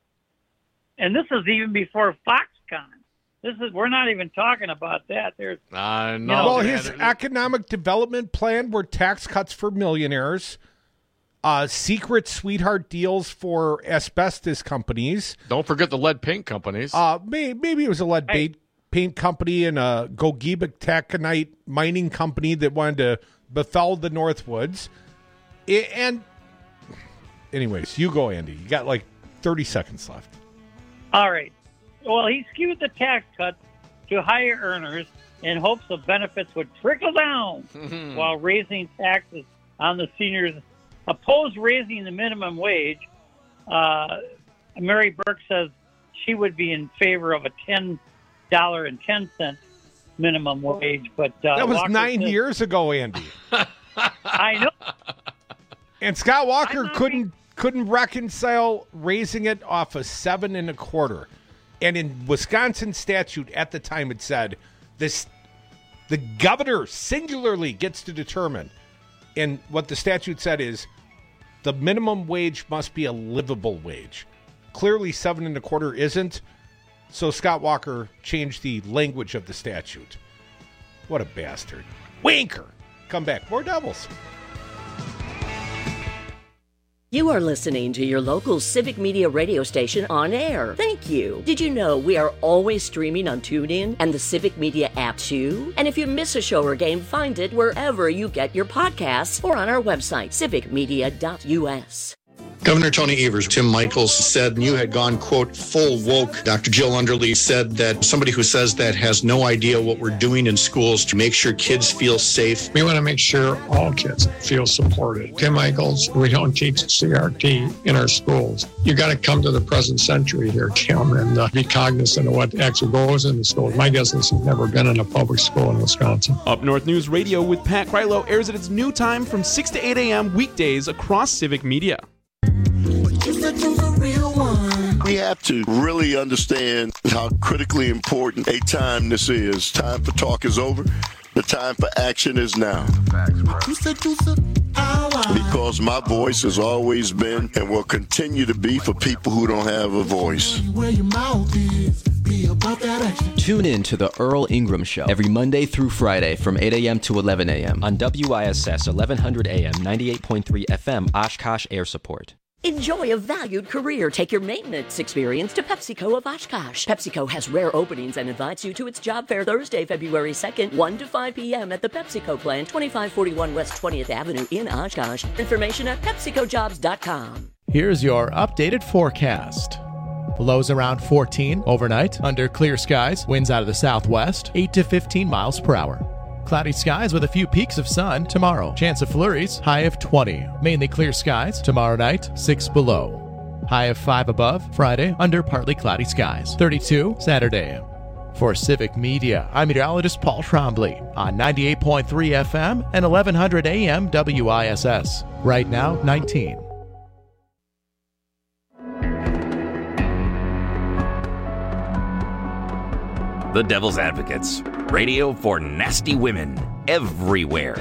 S10: and this is even before Foxconn. This is, we're not even talking about that. There's,
S1: I know.
S21: You know well, his economic development plan were tax cuts for millionaires, uh, secret sweetheart deals for asbestos companies.
S1: Don't forget the lead paint companies.
S21: Uh, may, maybe it was a lead
S10: hey.
S21: paint, paint company and a Gogebic taconite mining company that wanted to befell the Northwoods. And anyways, you go, Andy. You got like thirty seconds left.
S10: All right. Well, he skewed the tax cuts to higher earners in hopes the benefits would trickle down while raising taxes on the seniors. Opposed raising the minimum wage. Uh, Mary Burke says she would be in favor of a ten dollars and ten cents minimum wage. But uh,
S21: that was
S10: Walker
S21: nine
S10: says,
S21: years ago, Andy.
S10: I know.
S21: And Scott Walker couldn't being... couldn't reconcile raising it off of seven and a quarter. And in Wisconsin statute at the time, it said this: the governor singularly gets to determine. And what the statute said is, the minimum wage must be a livable wage. Clearly, seven and a quarter isn't. So Scott Walker changed the language of the statute. What a bastard. Winker. Come back. More Devils.
S9: You are listening to your local Civic Media radio station on air. Thank you. Did you know we are always streaming on TuneIn and the Civic Media app too? And if you miss a show or game, find it wherever you get your podcasts or on our website, civic media dot u s.
S14: Governor Tony Evers, Tim Michaels said you had gone, quote, full woke. Doctor Jill Underly said that somebody who says that has no idea what we're doing in schools to make sure kids feel safe.
S15: We want to make sure all kids feel supported. Tim Michaels, we don't teach C R T in our schools. You got to come to the present century here, Tim, and uh, be cognizant of what actually goes in the schools. My guess is he's never been in a public school in Wisconsin.
S16: Up North News Radio with Pat Krylo airs at its new time from six to eight a.m. weekdays across Civic Media.
S17: We have to really understand how critically important a time this is. Time for talk is over. The time for action is now. Because my voice has always been and will continue to be for people who don't have a voice.
S18: Tune in to the Earl Ingram Show every Monday through Friday from eight a.m. to eleven a.m. on W I S S eleven hundred A M ninety-eight point three F M Oshkosh Air Support.
S9: Enjoy a valued career. Take your maintenance experience to PepsiCo of Oshkosh. PepsiCo has rare openings and invites you to its job fair Thursday, February second, one to five p.m. at the PepsiCo plant, twenty-five forty-one West twentieth Avenue in Oshkosh. Information at pepsico jobs dot com.
S22: Here's your updated forecast. The low's around fourteen overnight. Under clear skies, winds out of the southwest, eight to fifteen miles per hour. Cloudy skies with a few peaks of sun tomorrow. Chance of flurries, high of twenty. Mainly clear skies tomorrow night, six below. High of five above, Friday, under partly cloudy skies. thirty-two Saturday. For Civic Media, I'm meteorologist Paul Trombley on ninety-eight point three F M and eleven hundred A M W I S S. Right now, nineteen.
S23: The Devil's Advocates. Radio for nasty women everywhere.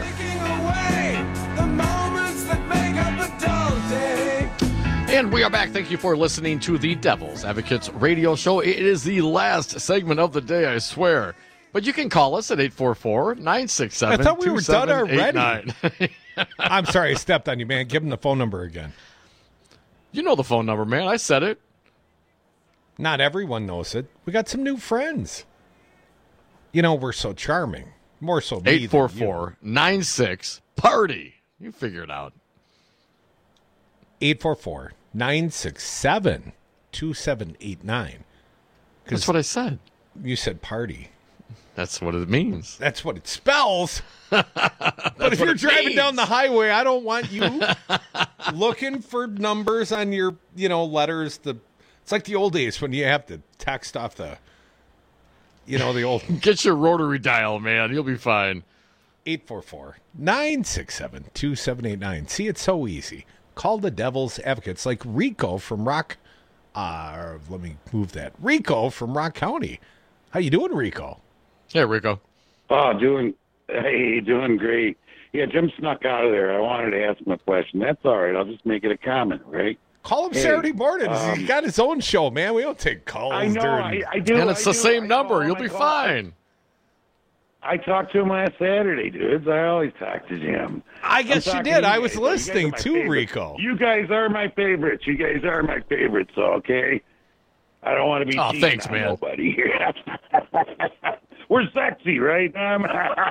S1: And we are back. Thank you for listening to the Devil's Advocates radio show. It is the last segment of the day, I swear. But you can call us at eight four four, nine six seven,
S21: I thought we were done already.
S1: nine.
S21: I'm sorry, I stepped on you, man. Give them the phone number again.
S1: You know the phone number, man. I said it.
S21: Not everyone knows it. We got some new friends. You know, we're so charming. More so me
S1: eight four four, nine six, party. You figure it out.
S21: eight four four, nine six seven, two seven eight nine.
S1: That's what I said.
S21: You said party.
S1: That's what it means.
S21: That's what it spells. But if you're driving means. down the highway, I don't want you looking for numbers on your, you know, letters. The It's like the old days when you have to text off the, you know, the old...
S1: Get your rotary dial, man. You'll be fine.
S21: eight four four, nine six seven, two seven eight nine. See, it's so easy. Call the Devil's Advocates like Rico from Rock... Uh, let me move that. Rico from Rock County. How you doing, Rico?
S1: Hey, Rico.
S24: Oh, doing... Hey, doing great. Yeah, Jim snuck out of there. I wanted to ask him a question. That's all right. I'll just make it a comment, right?
S21: Call him
S24: hey,
S21: Saturday mornings.
S24: Um,
S21: He's got his own show, man. We don't take calls.
S24: I know.
S21: During...
S24: I, I do.
S1: And it's
S24: I
S1: the
S24: do,
S1: same
S24: I
S1: number.
S24: know,
S1: You'll
S24: I
S1: be
S24: call.
S1: fine.
S24: I talked to him last Saturday, dudes. I always talk to Jim.
S21: I guess you did. I was listening too,
S24: favorite.
S21: Rico.
S24: You guys are my favorites. You guys are my favorites, okay? I don't want to be
S1: oh,
S24: cheating
S1: thanks,
S24: on
S1: man.
S24: nobody here. We're sexy, right? Um,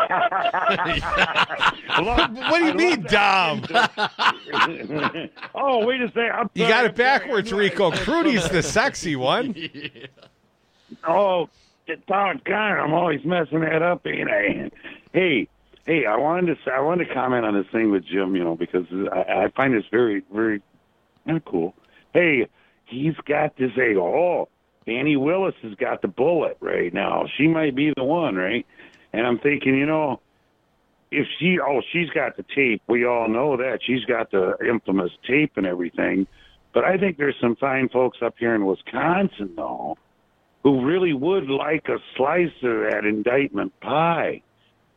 S21: what do you mean, Dom?
S24: Oh, wait a second. I'm
S21: you
S24: sorry,
S21: got it
S24: I'm
S21: backwards,
S24: sorry.
S21: Rico. Crudy's the sexy one.
S24: Yeah. Oh, Tom Connor, I'm always messing that up, ain't I? Hey, hey, I wanted to say, I wanted to comment on this thing with Jim, you know, because I, I find this very, very kind of cool. Hey, he's got this. Hey, oh, Annie Willis has got the bullet right now. She might be the one, right? And I'm thinking, you know, if she, oh, she's got the tape. We all know that. She's got the infamous tape and everything. But I think there's some fine folks up here in Wisconsin, though, who really would like a slice of that indictment pie.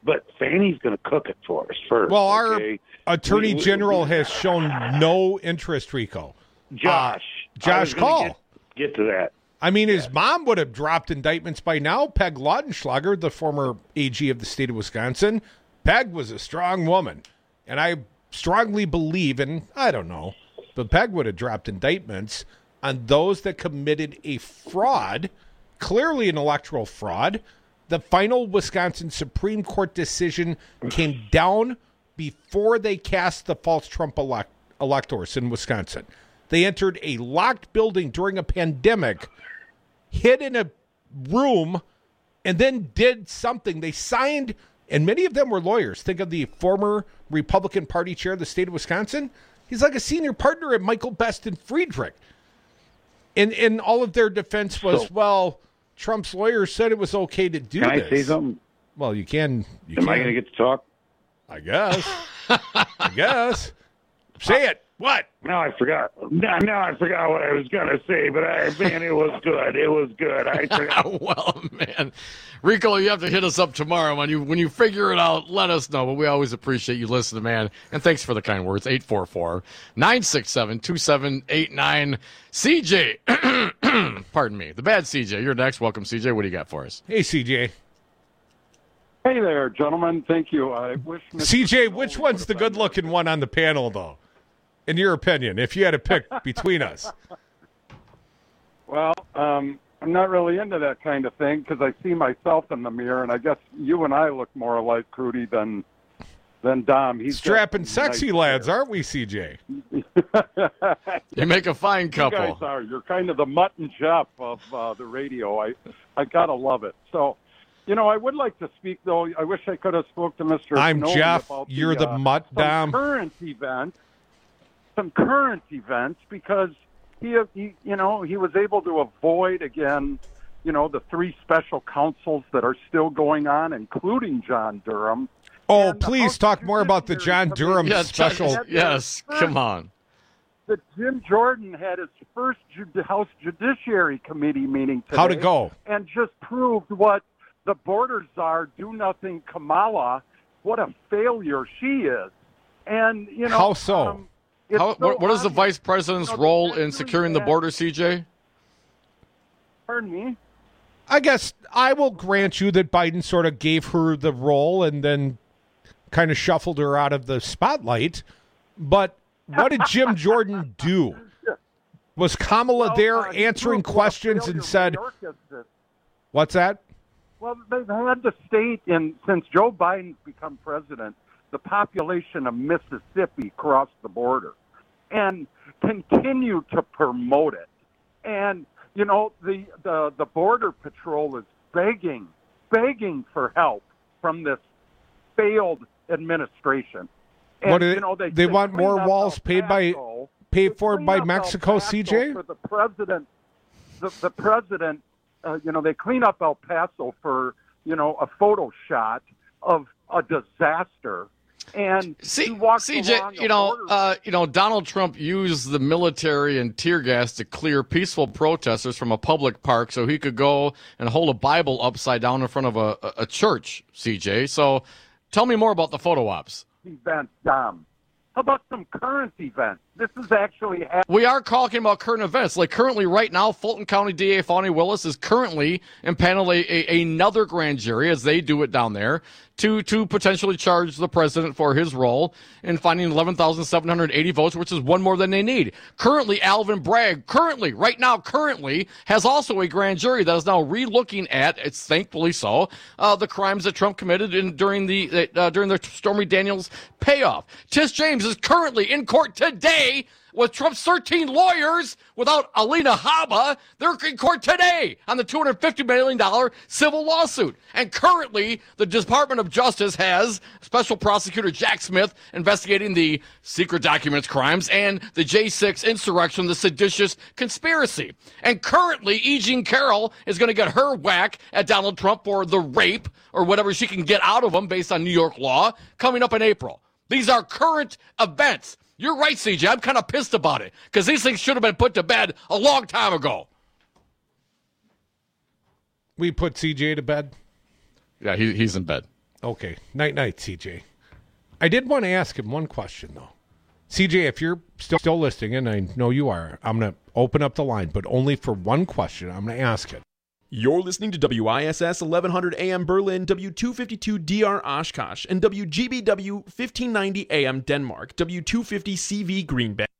S24: but Fannie's going to cook it for us first.
S21: Well, our
S24: okay?
S21: Attorney
S24: We- we-
S21: General has shown no interest, Rico.
S24: Josh.
S21: Uh, Josh
S24: I was gonna
S21: Call.
S24: Get, get to that.
S21: I mean, his mom would have dropped indictments by now. Peg Lautenschlager, the former A G of the state of Wisconsin. Peg was a strong woman. And I strongly believe, and I don't know, but Peg would have dropped indictments on those that committed a fraud, clearly an electoral fraud. The final Wisconsin Supreme Court decision came down before they cast the false Trump elect- electors in Wisconsin. They entered a locked building during a pandemic, hid in a room, and then did something. They signed, and many of them were lawyers. Think of the former Republican Party chair of the state of Wisconsin. He's like a senior partner at Michael Best and Friedrich. And, and all of their defense was,
S24: So-
S21: well, Trump's lawyers said it was okay to do
S24: Can
S21: this.
S24: I say something?
S21: Well, you can. You
S24: Am
S21: can.
S24: I going to get to talk?
S21: I guess. I guess. Say it. What?
S24: No, I forgot. No, no, I forgot what I was going to say, but I, man, it was good. It was good. I forgot.
S1: Well, man, Rico, you have to hit us up tomorrow when you when you figure it out. Let us know. But we always appreciate you listening, man. And thanks for the kind words. eight four four, nine six seven, two seven eight nine. C J, pardon me, the bad C J. You're next. Welcome, C J. What do you got for us?
S21: Hey, C J.
S2: Hey there, gentlemen. Thank you. I wish Mister
S21: C J, which one's the good-looking one on the panel, though? In your opinion, if you had to pick between us.
S2: Well, um, I'm not really into that kind of thing because I see myself in the mirror, and I guess you and I look more alike, Crudy, than than Dom. He's got
S21: Strapping
S2: some
S21: sexy
S2: nice
S21: lads,
S2: hair.
S21: aren't we, C J?
S1: You make a fine couple.
S2: You guys are. You're kind of the Mutt and Jeff of uh, the radio. I I gotta love it. So, you know, I would like to speak though. I wish I could have spoke to Mister
S21: I'm
S2: Snowden
S21: Jeff.
S2: about
S21: You're the
S2: uh,
S21: Mutt,
S2: some
S21: Dom.
S2: current events. Some current events because he, he, you know, he was able to avoid again, you know, the three special counsels that are still going on, including John Durham.
S21: Oh, please talk more about the John Durham
S1: Yeah,
S21: special.
S1: Yes, come on.
S2: That Jim Jordan had his first Ju- House Judiciary Committee meeting today.
S21: How'd it go?
S2: And just proved what the border czar, do-nothing Kamala, what a failure she is. And, you know...
S1: How so?
S2: Um, it's
S1: How,
S2: so
S1: what, what is the
S2: obvious.
S1: vice president's
S2: You know,
S1: role
S2: they're
S1: in securing the
S2: doing
S1: border, C J?
S2: Pardon me?
S21: I guess I will grant you that Biden sort of gave her the role and then kind of shuffled her out of the spotlight. But what did Jim Jordan do? Was Kamala
S2: Well,
S21: there
S2: uh, he
S21: answering
S2: proved what a
S21: questions
S2: failure
S21: and said,
S2: Mayorkas is.
S21: what's that?
S2: Well, they've had the state, in since Joe Biden's become president, the population of Mississippi crossed the border and continue to promote it. And, you know, the, the, the Border Patrol is begging, begging for help from this failed administration. And,
S21: What do they,
S2: you know, they,
S21: they
S2: they
S21: want more
S2: clean up
S21: walls
S2: El
S21: paid by
S2: Paso.
S21: paid for
S2: Clean
S21: by
S2: up El
S21: Mexico,
S2: Paso
S21: C J?
S2: For the president, the, the president, uh, you know, they clean up El Paso for, you know, a photo shot of a disaster. And
S1: C-
S2: he walks
S1: C J,
S2: along
S1: you
S2: a
S1: know,
S2: border-
S1: uh, you know, Donald Trump used the military and tear gas to clear peaceful protesters from a public park so he could go and hold a Bible upside down in front of a, a, a church, C J. So tell me more about the photo ops.
S2: events, Dom. How about some current events? This is actually happening.
S1: We are talking about current events. Like currently, right now, Fulton County D A Fonnie Willis is currently impaneling a, a, another grand jury, as they do it down there, to to potentially charge the president for his role in finding eleven thousand seven hundred eighty votes, which is one more than they need. Currently, Alvin Bragg, currently, right now, currently, has also a grand jury that is now re-looking at, it's thankfully so, uh, the crimes that Trump committed in, during the uh, during the Stormy Daniels payoff. Tish James is currently in court today with Trump's thirteen lawyers without Alina Habba. They're in court today on the two hundred fifty million dollars civil lawsuit. And currently, the Department of Justice has Special Prosecutor Jack Smith investigating the secret documents crimes and the J six insurrection, the seditious conspiracy. And currently, E. Jean Carroll is going to get her whack at Donald Trump for the rape or whatever she can get out of him based on New York law coming up in April. These are current events. You're right, C J. I'm kind of pissed about it because these things should have been put to bed a long time ago.
S21: We put C J to bed?
S1: Yeah, he, he's in bed.
S21: Okay. Night, night, C J. I did want to ask him one question, though. C J, if you're still, still listening, and I know you are, I'm going to open up the line, but only for one question. I'm going to ask it.
S16: You're listening to W I S S eleven hundred A M Berlin, W two fifty-two D R Oshkosh, and W G B W fifteen ninety A M Denmark, W two fifty C V Green Bay.